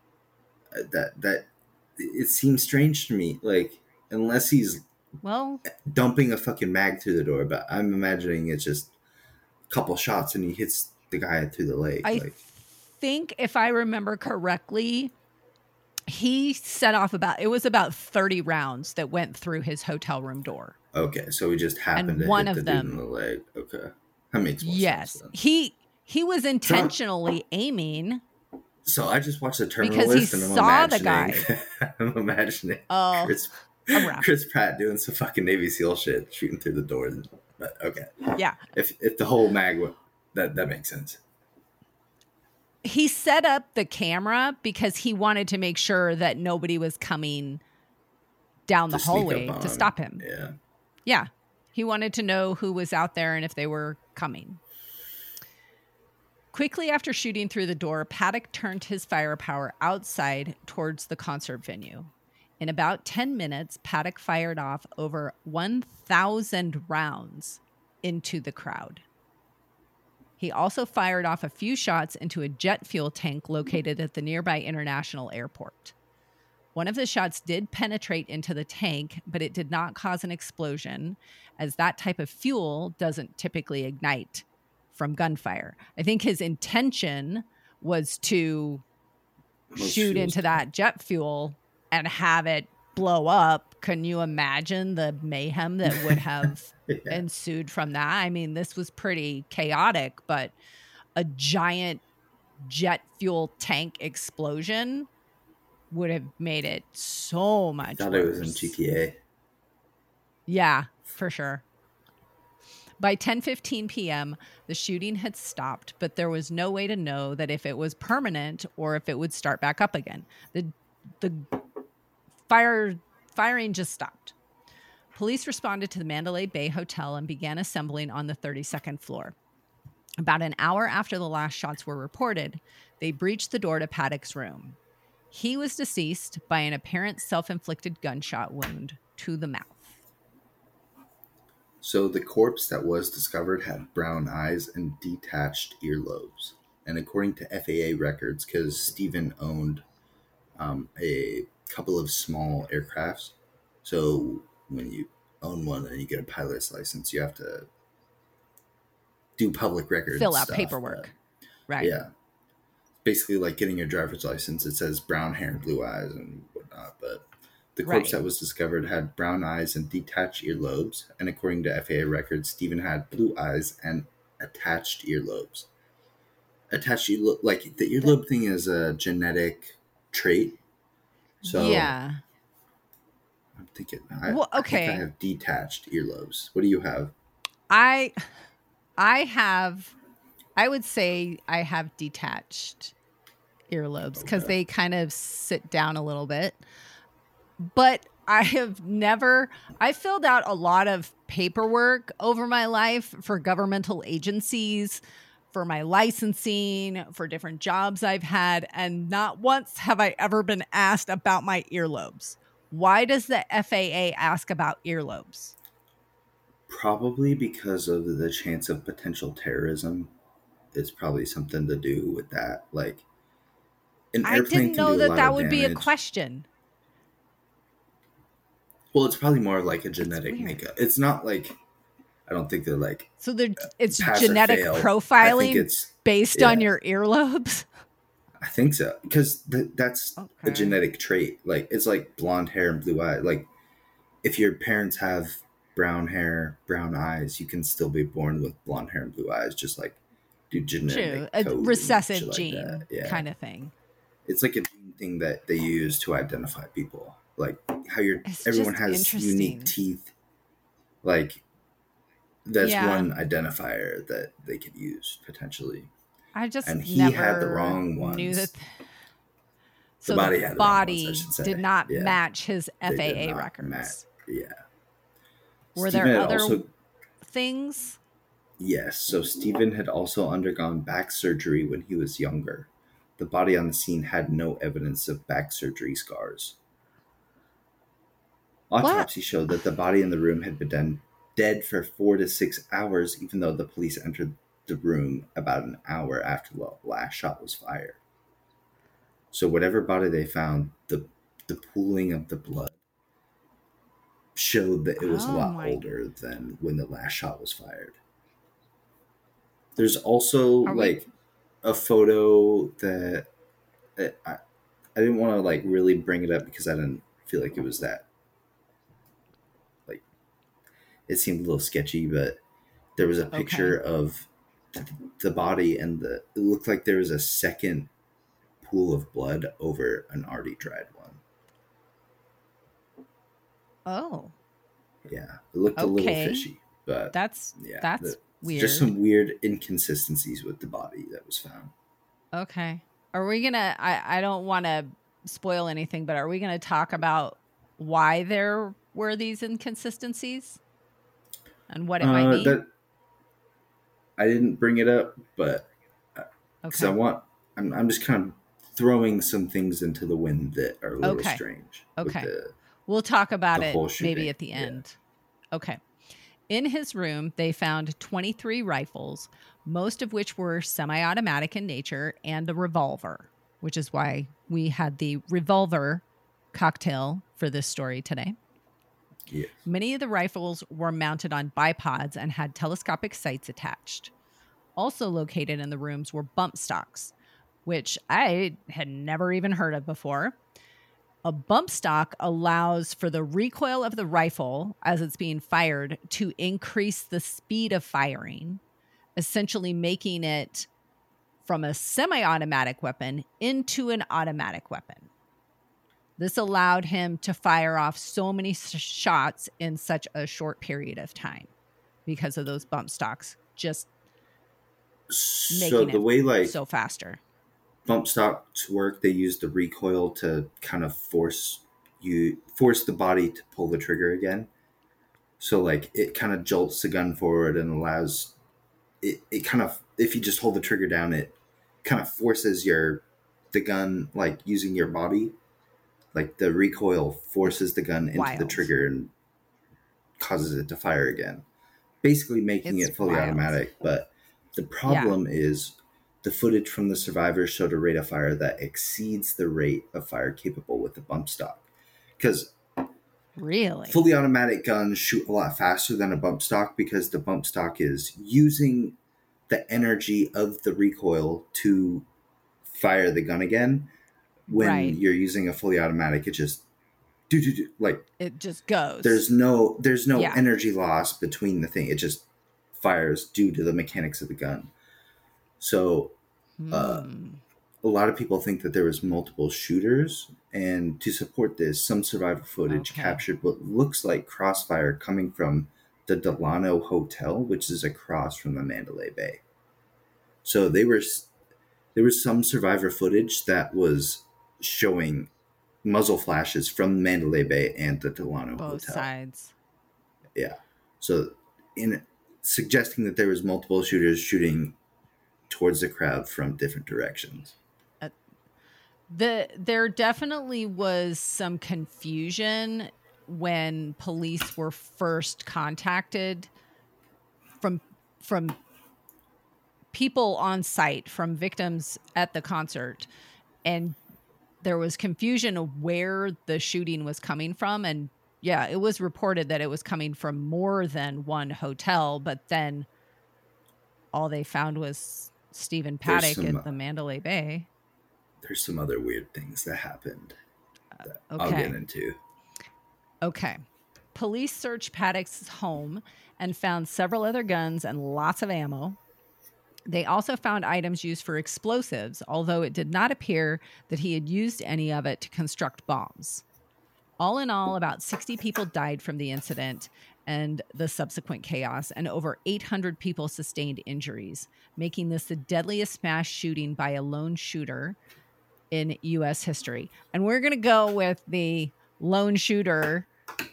S9: That that it seems strange to me. Like unless he's
S8: well
S9: dumping a fucking mag through the door, but I'm imagining it's just a couple shots and he hits the guy through the leg.
S8: I
S9: like,
S8: think if I remember correctly, he set off about it was about thirty rounds that went through his hotel room door.
S9: Okay, so he just happened and to
S8: one
S9: hit
S8: of
S9: the
S8: them,
S9: dude in the leg. Okay, that makes more
S8: yes,
S9: sense.
S8: Yes, he he was intentionally so, aiming.
S9: So I just watched the terminal
S8: because
S9: list
S8: he
S9: and I'm
S8: saw
S9: imagining,
S8: the guy.
S9: I'm imagining
S8: oh,
S9: Chris, Chris Pratt doing some fucking Navy SEAL shit, shooting through the door. But okay,
S8: yeah.
S9: If if the whole mag went, that that makes sense.
S8: He set up the camera because he wanted to make sure that nobody was coming down
S9: to
S8: the hallway to stop him.
S9: Yeah.
S8: Yeah. He wanted to know who was out there and if they were coming. Quickly after shooting through the door, Paddock turned his firepower outside towards the concert venue. In about ten minutes, Paddock fired off over one thousand rounds into the crowd. He also fired off a few shots into a jet fuel tank located at the nearby international airport. One of the shots did penetrate into the tank, but it did not cause an explosion, as that type of fuel doesn't typically ignite from gunfire. I think his intention was to shoot into that jet fuel and have it blow up. Can you imagine the mayhem that would have yeah. ensued from that? I mean, this was pretty chaotic, but a giant jet fuel tank explosion would have made it so much
S9: I thought
S8: worse.
S9: It was in G T A.
S8: Yeah, for sure. By ten fifteen p.m., the shooting had stopped, but there was no way to know that if it was permanent or if it would start back up again. The the fire firing just stopped. Police responded to the Mandalay Bay Hotel and began assembling on the thirty-second floor. About an hour after the last shots were reported, they breached the door to Paddock's room. He was deceased by an apparent self-inflicted gunshot wound to the mouth.
S9: So the corpse that was discovered had brown eyes and detached earlobes. And according to F A A records, because Stephen owned um, a couple of small aircrafts, so when you own one and you get a pilot's license, you have to do public records.
S8: Fill out
S9: stuff,
S8: paperwork.
S9: Uh,
S8: right.
S9: Yeah. Basically like getting your driver's license. It says brown hair and blue eyes and whatnot, but the corpse
S8: Right.
S9: that was discovered had brown eyes and detached earlobes, and according to F A A records, Stephen had blue eyes and attached earlobes. Attached earlobe, like the earlobe thing is a genetic trait. So
S8: yeah.
S9: I'm thinking, I,
S8: Well,
S9: I
S8: okay.
S9: think I have detached earlobes. What do you have?
S8: I I have I would say I have detached earlobes because
S9: Okay.
S8: they kind of sit down a little bit. But I have never, I filled out a lot of paperwork over my life for governmental agencies, for my licensing, for different jobs I've had, and not once have I ever been asked about my earlobes. Why does the F A A ask about earlobes?
S9: Probably because of the chance of potential terrorism. It's probably something to do with that. Like, an
S8: I
S9: airplane
S8: didn't
S9: can
S8: know
S9: do a
S8: that
S9: lot
S8: that
S9: of
S8: would be a
S9: damage.
S8: question.
S9: Well, it's probably more like a genetic
S8: weird.
S9: makeup. It's not like, I don't think they're like
S8: So they're, it's
S9: pass or
S8: genetic
S9: fail. I
S8: profiling
S9: think it's
S8: based
S9: yeah.
S8: on your earlobes?
S9: I think so, because th- that's a
S8: Okay.
S9: genetic trait. Like, it's like blonde hair and blue eyes. Like, if your parents have brown hair, brown eyes, you can still be born with blonde hair and blue eyes, just like do genetic
S8: True. A
S9: code and
S8: recessive
S9: shit like
S8: gene
S9: that. Yeah.
S8: kind of thing.
S9: It's like a gene thing that they use to identify people. Like how your
S8: It's
S9: everyone
S8: just
S9: has unique
S8: interesting.
S9: teeth. Like that's
S8: Yeah.
S9: one identifier that they could use potentially.
S8: I just
S9: And he
S8: never
S9: had the wrong
S8: knew
S9: ones.
S8: that.
S9: The
S8: So
S9: body
S8: the
S9: had the wrong ones,
S8: body
S9: I should say.
S8: did not
S9: Yeah.
S8: match his
S9: They
S8: F
S9: did
S8: A A
S9: not
S8: records.
S9: match- Yeah.
S8: Were
S9: Stephen
S8: there
S9: had
S8: other
S9: also-
S8: things?
S9: Yes, so Stephen had also undergone back surgery when he was younger. The body on the scene had no evidence of back surgery scars. Autopsy showed that the body in the room had been den- dead for four to six hours, even though the police entered the room about an hour after the last shot was fired. So whatever body they found, the the pooling of the blood showed that it was a
S8: Oh
S9: lot
S8: my-
S9: older than when the last shot was fired. There's also
S8: Are we-
S9: like a photo that that I, I didn't want to like really bring it up because I didn't feel like it was that like it seemed a little sketchy, but there was a picture of th- the body and the it looked like there was a second pool of blood over an already dried one.
S8: Oh,
S9: Yeah, it looked a little
S8: Okay.
S9: fishy, but
S8: that's
S9: yeah,
S8: that's
S9: the-
S8: weird.
S9: just some weird inconsistencies with the body that was found.
S8: Okay. Are we gonna? I I don't want to spoil anything, but are we gonna talk about why there were these inconsistencies and what it might
S9: Uh,
S8: be?
S9: that I didn't bring it up, but because I
S8: Okay.
S9: want, I'm, I'm just kind of throwing some things into the wind that are a little
S8: Okay.
S9: strange. with
S8: Okay.
S9: the-
S8: We'll talk about
S9: the
S8: it
S9: whole
S8: maybe
S9: shooting,
S8: at the
S9: yeah.
S8: end. Okay. In his room, they found twenty-three rifles, most of which were semi-automatic in nature, and a revolver, which is why we had the revolver cocktail for this story today.
S9: Yes.
S8: Many of the rifles were mounted on bipods and had telescopic sights attached. Also located in the rooms were bump stocks, which I had never even heard of before. A bump stock allows for the recoil of the rifle as it's being fired to increase the speed of firing, essentially making it from a semi-automatic weapon into an automatic weapon. This allowed him to fire off so many sh- shots in such a short period of time because of those bump stocks just making
S9: so the
S8: it
S9: way like
S8: so faster.
S9: Bump stocks work, they use the recoil to kind of force you force the body to pull the trigger again. So like it kind of jolts the gun forward and allows it, it kind of, if you just hold the trigger down, it kind of forces your the gun, like using your body, like the recoil forces the gun into
S8: Wild.
S9: the trigger and causes it to fire again, basically making
S8: It's
S9: it fully
S8: wild.
S9: automatic. But the problem yeah. is the footage from the survivors showed a rate of fire that exceeds the rate of fire capable with the bump stock. Because
S8: really,
S9: fully automatic guns shoot a lot faster than a bump stock because the bump stock is using the energy of the recoil to fire the gun again. When
S8: right.
S9: you're using a fully automatic, it just do do do like
S8: it just goes.
S9: There's no there's no
S8: yeah.
S9: energy loss between the thing. It just fires due to the mechanics of the gun. So uh, mm. a lot of people think that there was multiple shooters, and to support this, some survivor footage
S8: okay.
S9: captured what looks like crossfire coming from the Delano Hotel, which is across from the Mandalay Bay. So they were there was some survivor footage that was showing muzzle flashes from Mandalay Bay and the Delano
S8: Both
S9: Hotel.
S8: sides.
S9: Yeah. So in suggesting that there was multiple shooters shooting towards the crowd from different directions.
S8: Uh, the there definitely was some confusion when police were first contacted from from people on site, from victims at the concert, and there was confusion of where the shooting was coming from. And yeah, it was reported that it was coming from more than one hotel, but then all they found was Stephen Paddock some, at the Mandalay Bay.
S9: There's some other weird things that happened that
S8: uh, okay.
S9: I'll get into.
S8: Okay. Police searched Paddock's home and found several other guns and lots of ammo. They also found items used for explosives, although it did not appear that he had used any of it to construct bombs. All in all, about sixty people died from the incident and the subsequent chaos, and over eight hundred people sustained injuries, making this the deadliest mass shooting by a lone shooter in U S history. And we're going to go with the lone shooter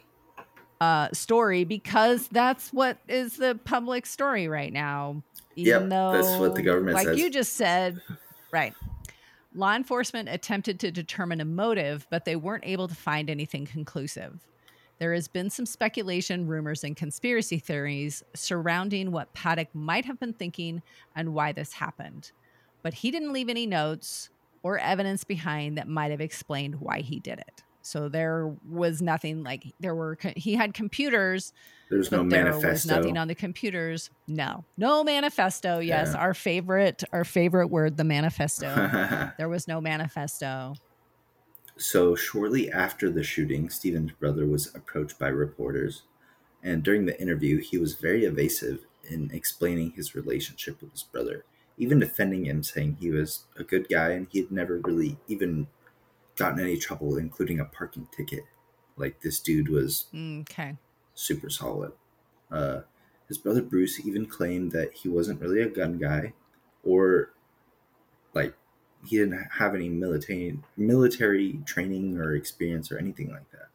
S8: uh, story because that's what is the public story right now. Even
S9: yep,
S8: though,
S9: that's what the government
S8: like
S9: says.
S8: you just said, right. Law enforcement attempted to determine a motive, but they weren't able to find anything conclusive. There has been some speculation, rumors, and conspiracy theories surrounding what Paddock might have been thinking and why this happened. But he didn't leave any notes or evidence behind that might have explained why he did it. So there was nothing like there were, he had computers.
S9: There's no
S8: there
S9: manifesto.
S8: There was nothing on the computers. No, no manifesto. Yes.
S9: Yeah.
S8: Our favorite, our favorite word, the manifesto. There was no manifesto.
S9: So shortly after the shooting, Stephen's brother was approached by reporters. And during the interview, he was very evasive in explaining his relationship with his brother, even defending him, saying he was a good guy and he had never really even gotten any trouble, including a parking ticket. Like, this dude was
S8: okay.
S9: super solid. Uh, his brother Bruce even claimed that he wasn't really a gun guy, or like he didn't have any military military training or experience or anything like that.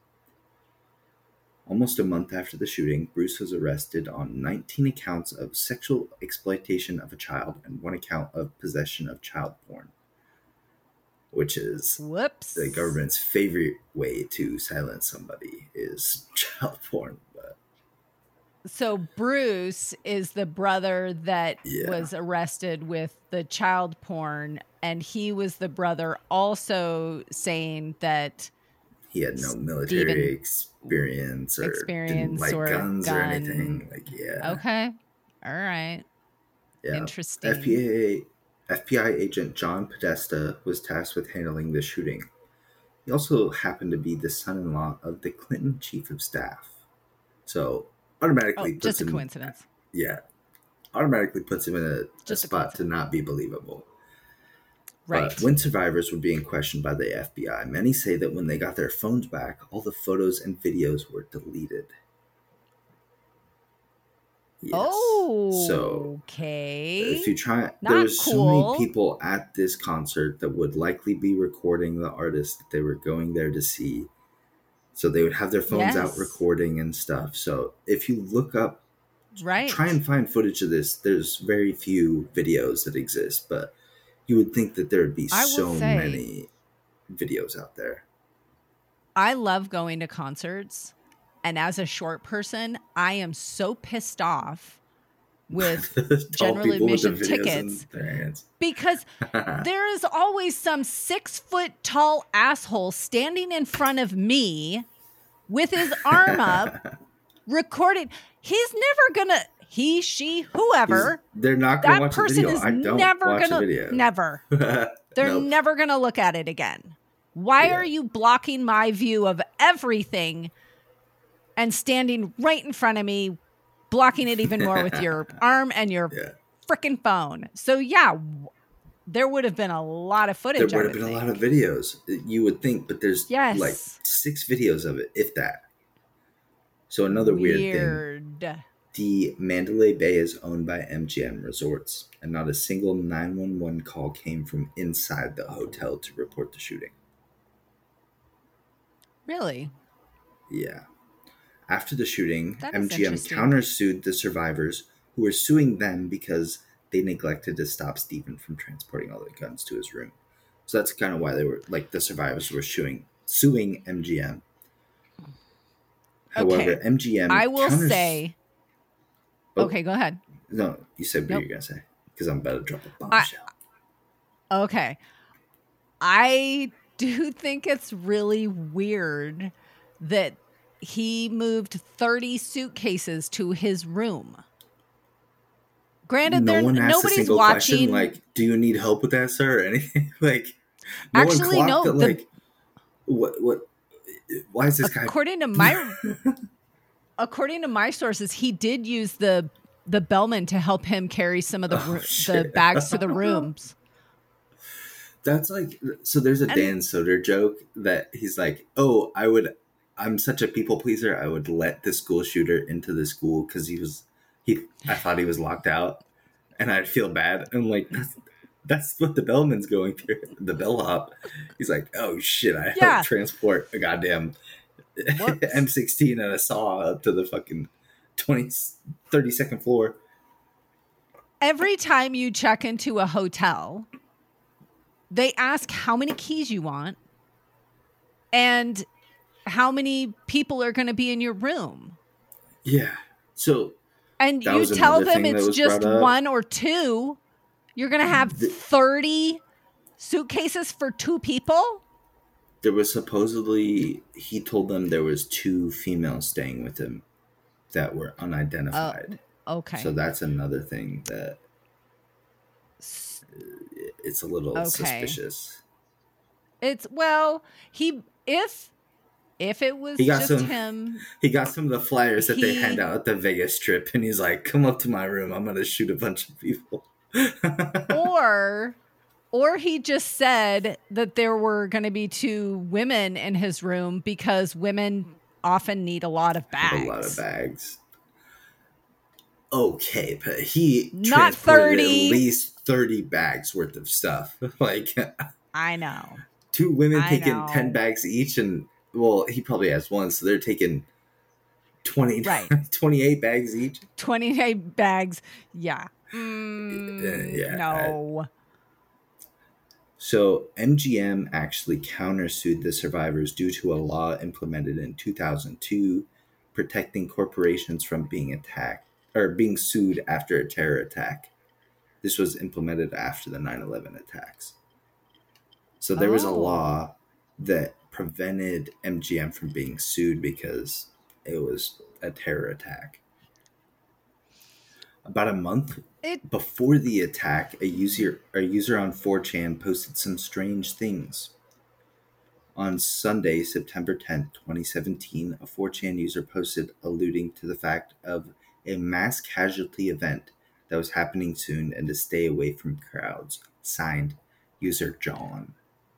S9: Almost a month after the shooting, Bruce was arrested on nineteen accounts of sexual exploitation of a child and one account of possession of child porn, which is
S8: Whoops.
S9: the government's favorite way to silence somebody is child porn. But
S8: so Bruce is the brother that
S9: yeah.
S8: was arrested with the child porn, and he was the brother also saying that
S9: he had no military Steven experience or
S8: experience
S9: didn't like
S8: or
S9: guns
S8: gun.
S9: or anything. Like, yeah.
S8: Okay. All right.
S9: Yeah.
S8: Interesting.
S9: F B I F B I agent John Podesta was tasked with handling the shooting. He also happened to be the son-in-law of the Clinton chief of staff. So automatically
S8: Oh,
S9: puts
S8: just a
S9: him,
S8: coincidence.
S9: yeah, automatically puts him in a, a
S8: Just a
S9: spot to not be believable.
S8: Right.
S9: But when survivors were being questioned by the F B I, many say that when they got their phones back, all the photos and videos were deleted. Yes.
S8: Oh,
S9: So
S8: okay.
S9: if you try,
S8: Not
S9: there's so
S8: cool.
S9: many people at this concert that would likely be recording the artist that they were going there to see. So they would have their phones out
S8: Yes.
S9: recording and stuff. So if you look up,
S8: Right.
S9: try and find footage of this, there's very few videos that exist, but you would think that there would be
S8: I will
S9: so
S8: say-
S9: many videos out there.
S8: I love going to concerts. And as a short person, I am so pissed off with
S9: Tall
S8: general
S9: people with the
S8: admission
S9: videos in
S8: tickets
S9: their hands.
S8: because there is always some six foot tall asshole standing in front of me with his arm up recording. He's never gonna, he, she, whoever,
S9: He's- they're not going to
S8: that
S9: watch the
S8: person
S9: video.
S8: is
S9: I don't
S8: never
S9: watch
S8: gonna,
S9: the video.
S8: never. They're
S9: Nope.
S8: never gonna look at it again. Why
S9: Yeah.
S8: are you blocking my view of everything and standing right in front of me, blocking it even more with your arm and your
S9: Yeah.
S8: freaking phone? So yeah, w- there would have been a lot of footage.
S9: There
S8: I
S9: would have
S8: would
S9: been a
S8: think.
S9: lot of videos, you would think, but there's
S8: Yes.
S9: like six videos of it, if that. So another weird, thing.
S8: Weird.
S9: The Mandalay Bay is owned by M G M Resorts, and not a single nine one one call came from inside the hotel to report the shooting.
S8: Really?
S9: Yeah. After the shooting,
S8: That is
S9: M G M
S8: interesting.
S9: countersued the survivors, who were suing them because they neglected to stop Stephen from transporting all the guns to his room. So that's kind of why they were, like, the survivors were suing, suing M G M. However,
S8: Okay.
S9: M G M
S8: I will
S9: counters-
S8: say.
S9: Oh,
S8: Okay, go ahead.
S9: No, you said what
S8: Nope.
S9: you're going to say, because I'm about to drop a
S8: I,
S9: bombshell.
S8: okay. I do think it's really weird that he moved thirty suitcases to his room. Granted,
S9: no
S8: there
S9: one asked a
S8: nobody's
S9: single
S8: watching.
S9: question like, do you need help with that, sir, or anything? Like, no
S8: Actually,
S9: one
S8: no,
S9: clocked that,
S8: the-
S9: like, what, what, why is this guy...
S8: according to my according to my sources, he did use the the bellman to help him carry some of the
S9: Oh,
S8: ro- the
S9: shit.
S8: bags to the rooms.
S9: That's like, so there's a
S8: And-
S9: Dan Soder joke that he's like, oh, I would, I'm such a people pleaser. I would let the school shooter into the school because he was, he, I thought he was locked out and I'd feel bad. I'm like, that's, that's what the bellman's going through, the bellhop. He's like, oh shit, I
S8: Yeah.
S9: helped transport a goddamn
S8: Whoops.
S9: M sixteen and a saw up to the fucking twenty, thirty second floor.
S8: Every time you check into a hotel, they ask how many keys you want and how many people are going to be in your room.
S9: Yeah. So
S8: And
S9: That
S8: you
S9: was
S8: tell
S9: another
S8: them
S9: thing that
S8: it's
S9: was
S8: just
S9: brought up.
S8: one or two. You're going to have
S9: The-
S8: thirty suitcases for two people?
S9: there was supposedly, he told them there was two females staying with him that were unidentified.
S8: Okay.
S9: So that's another thing that it's a little
S8: Okay.
S9: suspicious.
S8: It's well, he if if it was
S9: He got
S8: just
S9: some-
S8: him,
S9: He got some of the flyers that they
S8: He-
S9: hand out at the Vegas Strip, and he's like, "Come up to my room. I'm gonna shoot a bunch of people."
S8: or or he just said that there were going to be two women in his room because women often need a lot of bags.
S9: a lot of bags. Okay, but he
S8: Not
S9: transported
S8: thirty.
S9: at least thirty bags worth of stuff. Like
S8: I know.
S9: two women
S8: I
S9: taking
S8: know.
S9: ten bags each, and well, he probably has one, so they're taking twenty,
S8: Right.
S9: twenty-eight bags each.
S8: twenty-eight bags. Yeah. Mm,
S9: yeah,
S8: No.
S9: So M G M actually countersued the survivors due to a law implemented in two thousand two protecting corporations from being attacked or being sued after a terror attack. This was implemented after the nine eleven attacks. So there was a
S8: Oh.
S9: law that prevented M G M from being sued because it was a terror attack. About a month
S8: It
S9: before the attack, a user a user on four chan posted some strange things. On Sunday, September tenth, twenty seventeen, a four chan user posted alluding to the fact of a mass casualty event that was happening soon and to stay away from crowds. Signed, user John.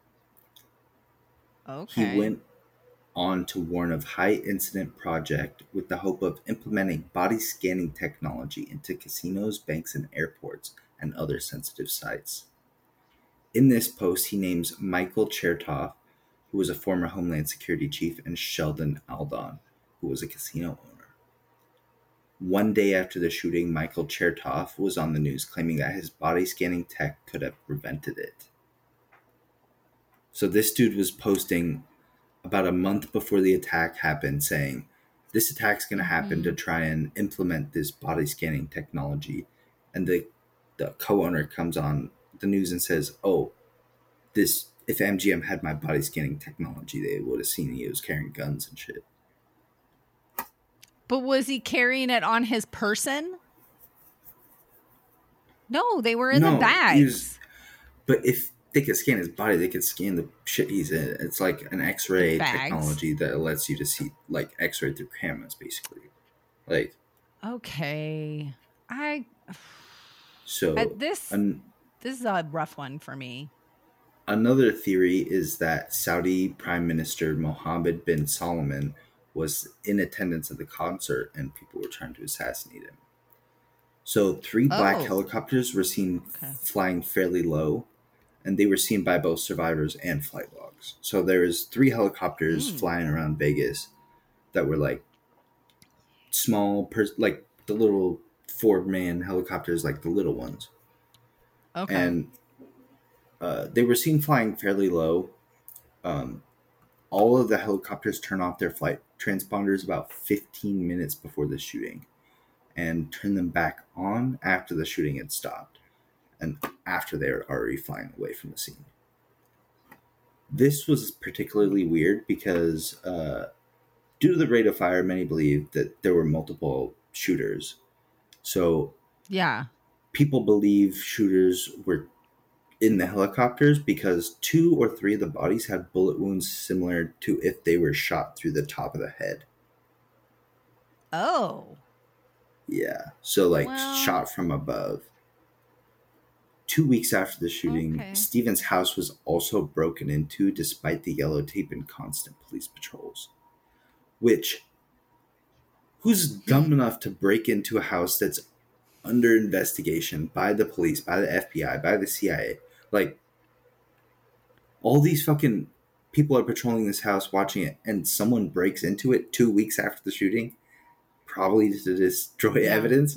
S8: Okay.
S9: He went on to warn of high incident project with the hope of implementing body scanning technology into casinos, banks, and airports and other sensitive sites. In this post, he names Michael Chertoff, who was a former Homeland Security chief, and Sheldon Aldon, who was a casino owner. One day after the shooting, Michael Chertoff was on the news claiming that his body scanning tech could have prevented it. So this dude was posting about a month before the attack happened saying, this attack's going to happen mm. to try and implement this body scanning technology. And the, the co-owner comes on the news and says, oh, this if M G M had my body scanning technology, they would have seen he was carrying guns and shit.
S8: But was he carrying it on his person? No, they were in
S9: no,
S8: the bags.
S9: Was, but if they could scan his body, they could scan the shit he's in. It's like an X-ray technology that lets you to see, like, X-ray through cameras, basically. Like,
S8: okay, I.
S9: So
S8: At this
S9: an,
S8: this is a rough one for me.
S9: Another theory is that Saudi Prime Minister Mohammed bin Salman was in attendance at the concert and people were trying to assassinate him. So three black
S8: Oh.
S9: helicopters were seen
S8: Okay.
S9: flying fairly low, and they were seen by both survivors and flight logs. So there was three helicopters
S8: Mm.
S9: flying around Vegas that were like small, pers- like the little four-man helicopters, like the little ones.
S8: Okay.
S9: And uh, they were seen flying fairly low. Um, all of the helicopters turn off their flight transponders about fifteen minutes before the shooting and turn them back on after the shooting had stopped and after they were already flying away from the scene. This was particularly weird because uh, due to the rate of fire, many believe that there were multiple shooters. So
S8: yeah.
S9: people believe shooters were in the helicopters because two or three of the bodies had bullet wounds similar to if they were shot through the top of the head.
S8: Oh.
S9: Yeah. So, like,
S8: Well-
S9: shot from above. Two weeks after the shooting,
S8: Okay.
S9: Stephen's house was also broken into despite the yellow tape and constant police patrols. Which, who's dumb enough to break into a house that's under investigation by the police, by the F B I, by the C I A? Like, all these fucking people are patrolling this house, watching it, and someone breaks into it two weeks after the shooting, probably to destroy
S8: Yeah.
S9: evidence.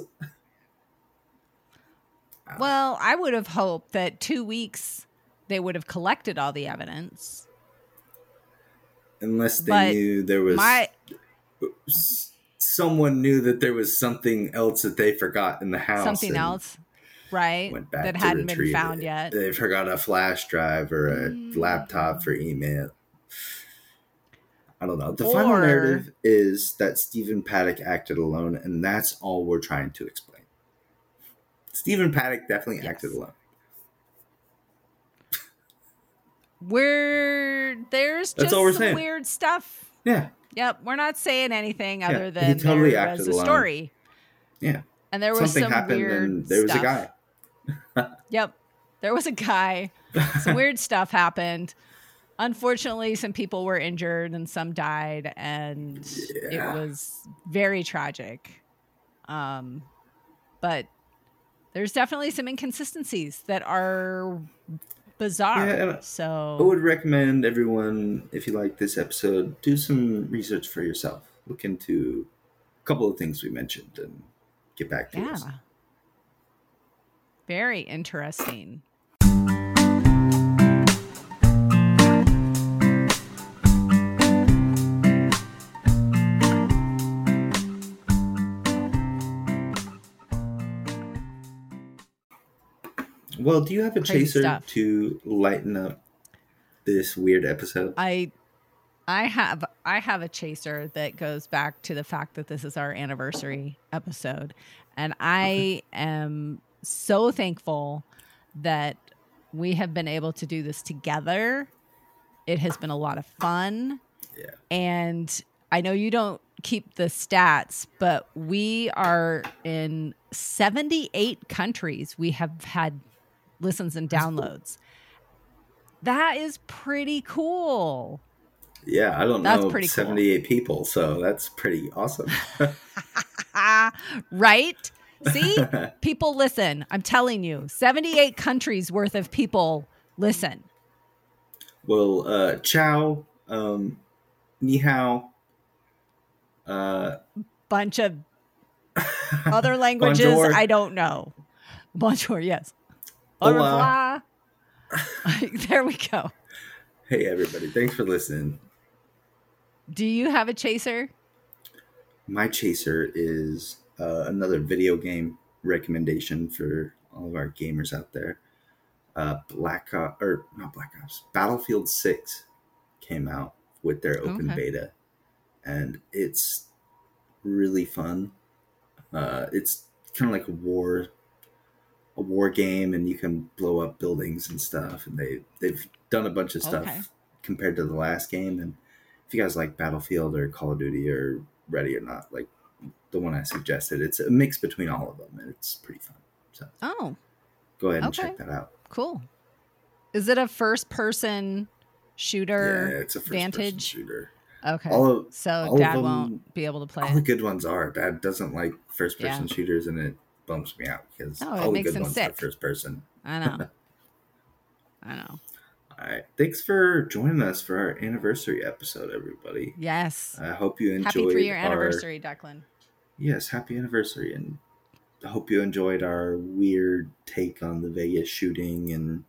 S8: Well, I would have hoped that two weeks they would have collected all the evidence.
S9: Unless they
S8: But
S9: knew there was
S8: my
S9: someone knew that there was something else that they forgot in the house.
S8: something
S9: and
S8: else, right?
S9: went back
S8: That
S9: to
S8: hadn't been
S9: retrieve
S8: found
S9: it.
S8: yet.
S9: They forgot a flash drive or a
S8: Mm.
S9: laptop for email. I don't know. The final
S8: Or-
S9: narrative is that Stephen Paddock acted alone, and that's all we're trying to explain. Stephen Paddock definitely
S8: Yes.
S9: acted alone.
S8: We're there's
S9: That's
S8: just
S9: all we're
S8: some
S9: saying.
S8: weird stuff.
S9: Yeah,
S8: Yep, we're not saying anything
S9: Yeah,
S8: other
S9: he
S8: than
S9: totally
S8: there
S9: acted
S8: was a
S9: alone.
S8: story,
S9: yeah.
S8: and there was
S9: Something
S8: some
S9: happened,
S8: weird
S9: and there was
S8: stuff.
S9: a guy.
S8: Yep, there was a guy. Some weird stuff happened. Unfortunately, some people were injured and some died, and
S9: Yeah.
S8: it was very tragic. Um, but there's definitely some inconsistencies that are bizarre.
S9: Yeah, and I
S8: so
S9: would recommend everyone, if you like this episode, do some research for yourself. Look into a couple of things we mentioned and get back to
S8: yeah,
S9: us.
S8: very interesting.
S9: Well, do you have a
S8: Crazy
S9: chaser
S8: stuff.
S9: to lighten up this weird episode?
S8: I I have I have a chaser that goes back to the fact that this is our anniversary episode, and I am so thankful that we have been able to do this together It has been a lot of fun.
S9: Yeah.
S8: And I know you don't keep the stats, but we are in seventy-eight countries. We have had listens and downloads. That is pretty cool.
S9: Yeah, I don't
S8: That's
S9: know
S8: pretty
S9: seventy-eight cool. people, so that's pretty awesome.
S8: Right? See? People listen. I'm telling you, seventy-eight countries worth of people listen.
S9: Well, uh, ciao, um, ni hao. Uh,
S8: Bunch of other languages
S9: Bonjour.
S8: I don't know. Bonjour, yes. Au
S9: Hola.
S8: revoir. There we go.
S9: Hey, everybody. Thanks for listening.
S8: Do you have a chaser?
S9: My chaser is uh, another video game recommendation for all of our gamers out there. Uh, Black Ops, or not Black Ops, Battlefield six came out with their open
S8: Okay.
S9: beta, and it's really fun. Uh, it's kind of like a war, a war game, and you can blow up buildings and stuff. And they they've done a bunch of stuff
S8: Okay.
S9: compared to the last game. And if you guys like Battlefield or Call of Duty or Ready or Not, like the one I suggested, it's a mix between all of them, and it's pretty fun. So
S8: Oh,
S9: go ahead and
S8: okay.
S9: check that out.
S8: cool. Is it a first person shooter
S9: Yeah, it's a first
S8: Vantage?
S9: person shooter.
S8: Okay.
S9: All of,
S8: so
S9: all of
S8: dad
S9: them-
S8: won't be able to play
S9: all the
S8: it.
S9: good ones are. Dad doesn't like first person
S8: Yeah.
S9: shooters, and it bumps me out because
S8: Oh, it
S9: all the
S8: makes
S9: good
S8: him
S9: ones
S8: sick.
S9: are first person.
S8: I know. I know.
S9: All right. Thanks for joining us for our anniversary episode, everybody.
S8: Yes.
S9: I hope you enjoyed
S8: Happy for your
S9: our-
S8: anniversary, Declan.
S9: Yes, happy anniversary. And I hope you enjoyed our weird take on the Vegas shooting, and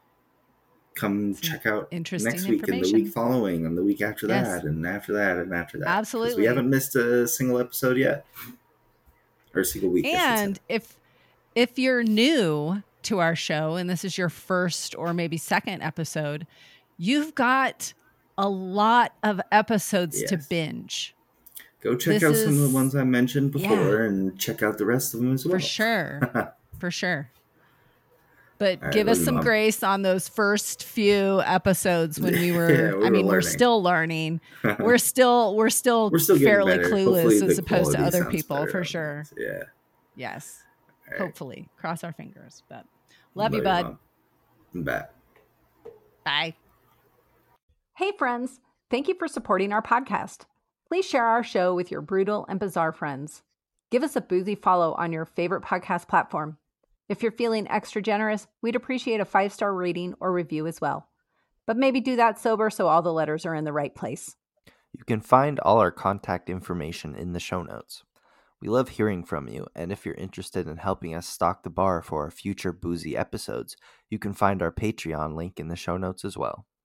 S9: come
S8: Some
S9: check out
S8: interesting
S9: next week and the
S8: information.
S9: week following and the week after
S8: Yes.
S9: that and after that and after that. 'Cause
S8: Absolutely.
S9: We haven't missed a single episode yet. Or a single week. I should say.
S8: And if if you're new to our show and this is your first or maybe second episode, you've got a lot of episodes to
S9: Yes.
S8: binge.
S9: Go check
S8: This
S9: out some of
S8: is-
S9: the ones I mentioned
S8: yeah.
S9: before and check out the rest of them as well.
S8: For sure. For sure. But
S9: All right,
S8: give us
S9: love you,
S8: some
S9: Mom.
S8: grace on those first few episodes when we were,
S9: Yeah, we
S8: I
S9: were
S8: mean, we're
S9: learning.
S8: still learning. We're still we're still,
S9: We're still getting
S8: fairly
S9: better. Hopefully
S8: clueless
S9: the
S8: as opposed to
S9: quality
S8: other
S9: sounds
S8: people,
S9: better
S8: for
S9: on
S8: sure.
S9: this. Yeah.
S8: Yes.
S9: All right.
S8: Hopefully. Cross our fingers. But love you, bud.
S9: Mom. I'm back.
S8: Bye.
S7: Hey, friends. Thank you for supporting our podcast. Please share our show with your brutal and bizarre friends. Give us a boozy follow on your favorite podcast platform. If you're feeling extra generous, we'd appreciate a five-star rating or review as well. But maybe do that sober so all the letters are in the right place.
S6: You can find all our contact information in the show notes. We love hearing from you, and if you're interested in helping us stock the bar for our future boozy episodes, you can find our Patreon link in the show notes as well.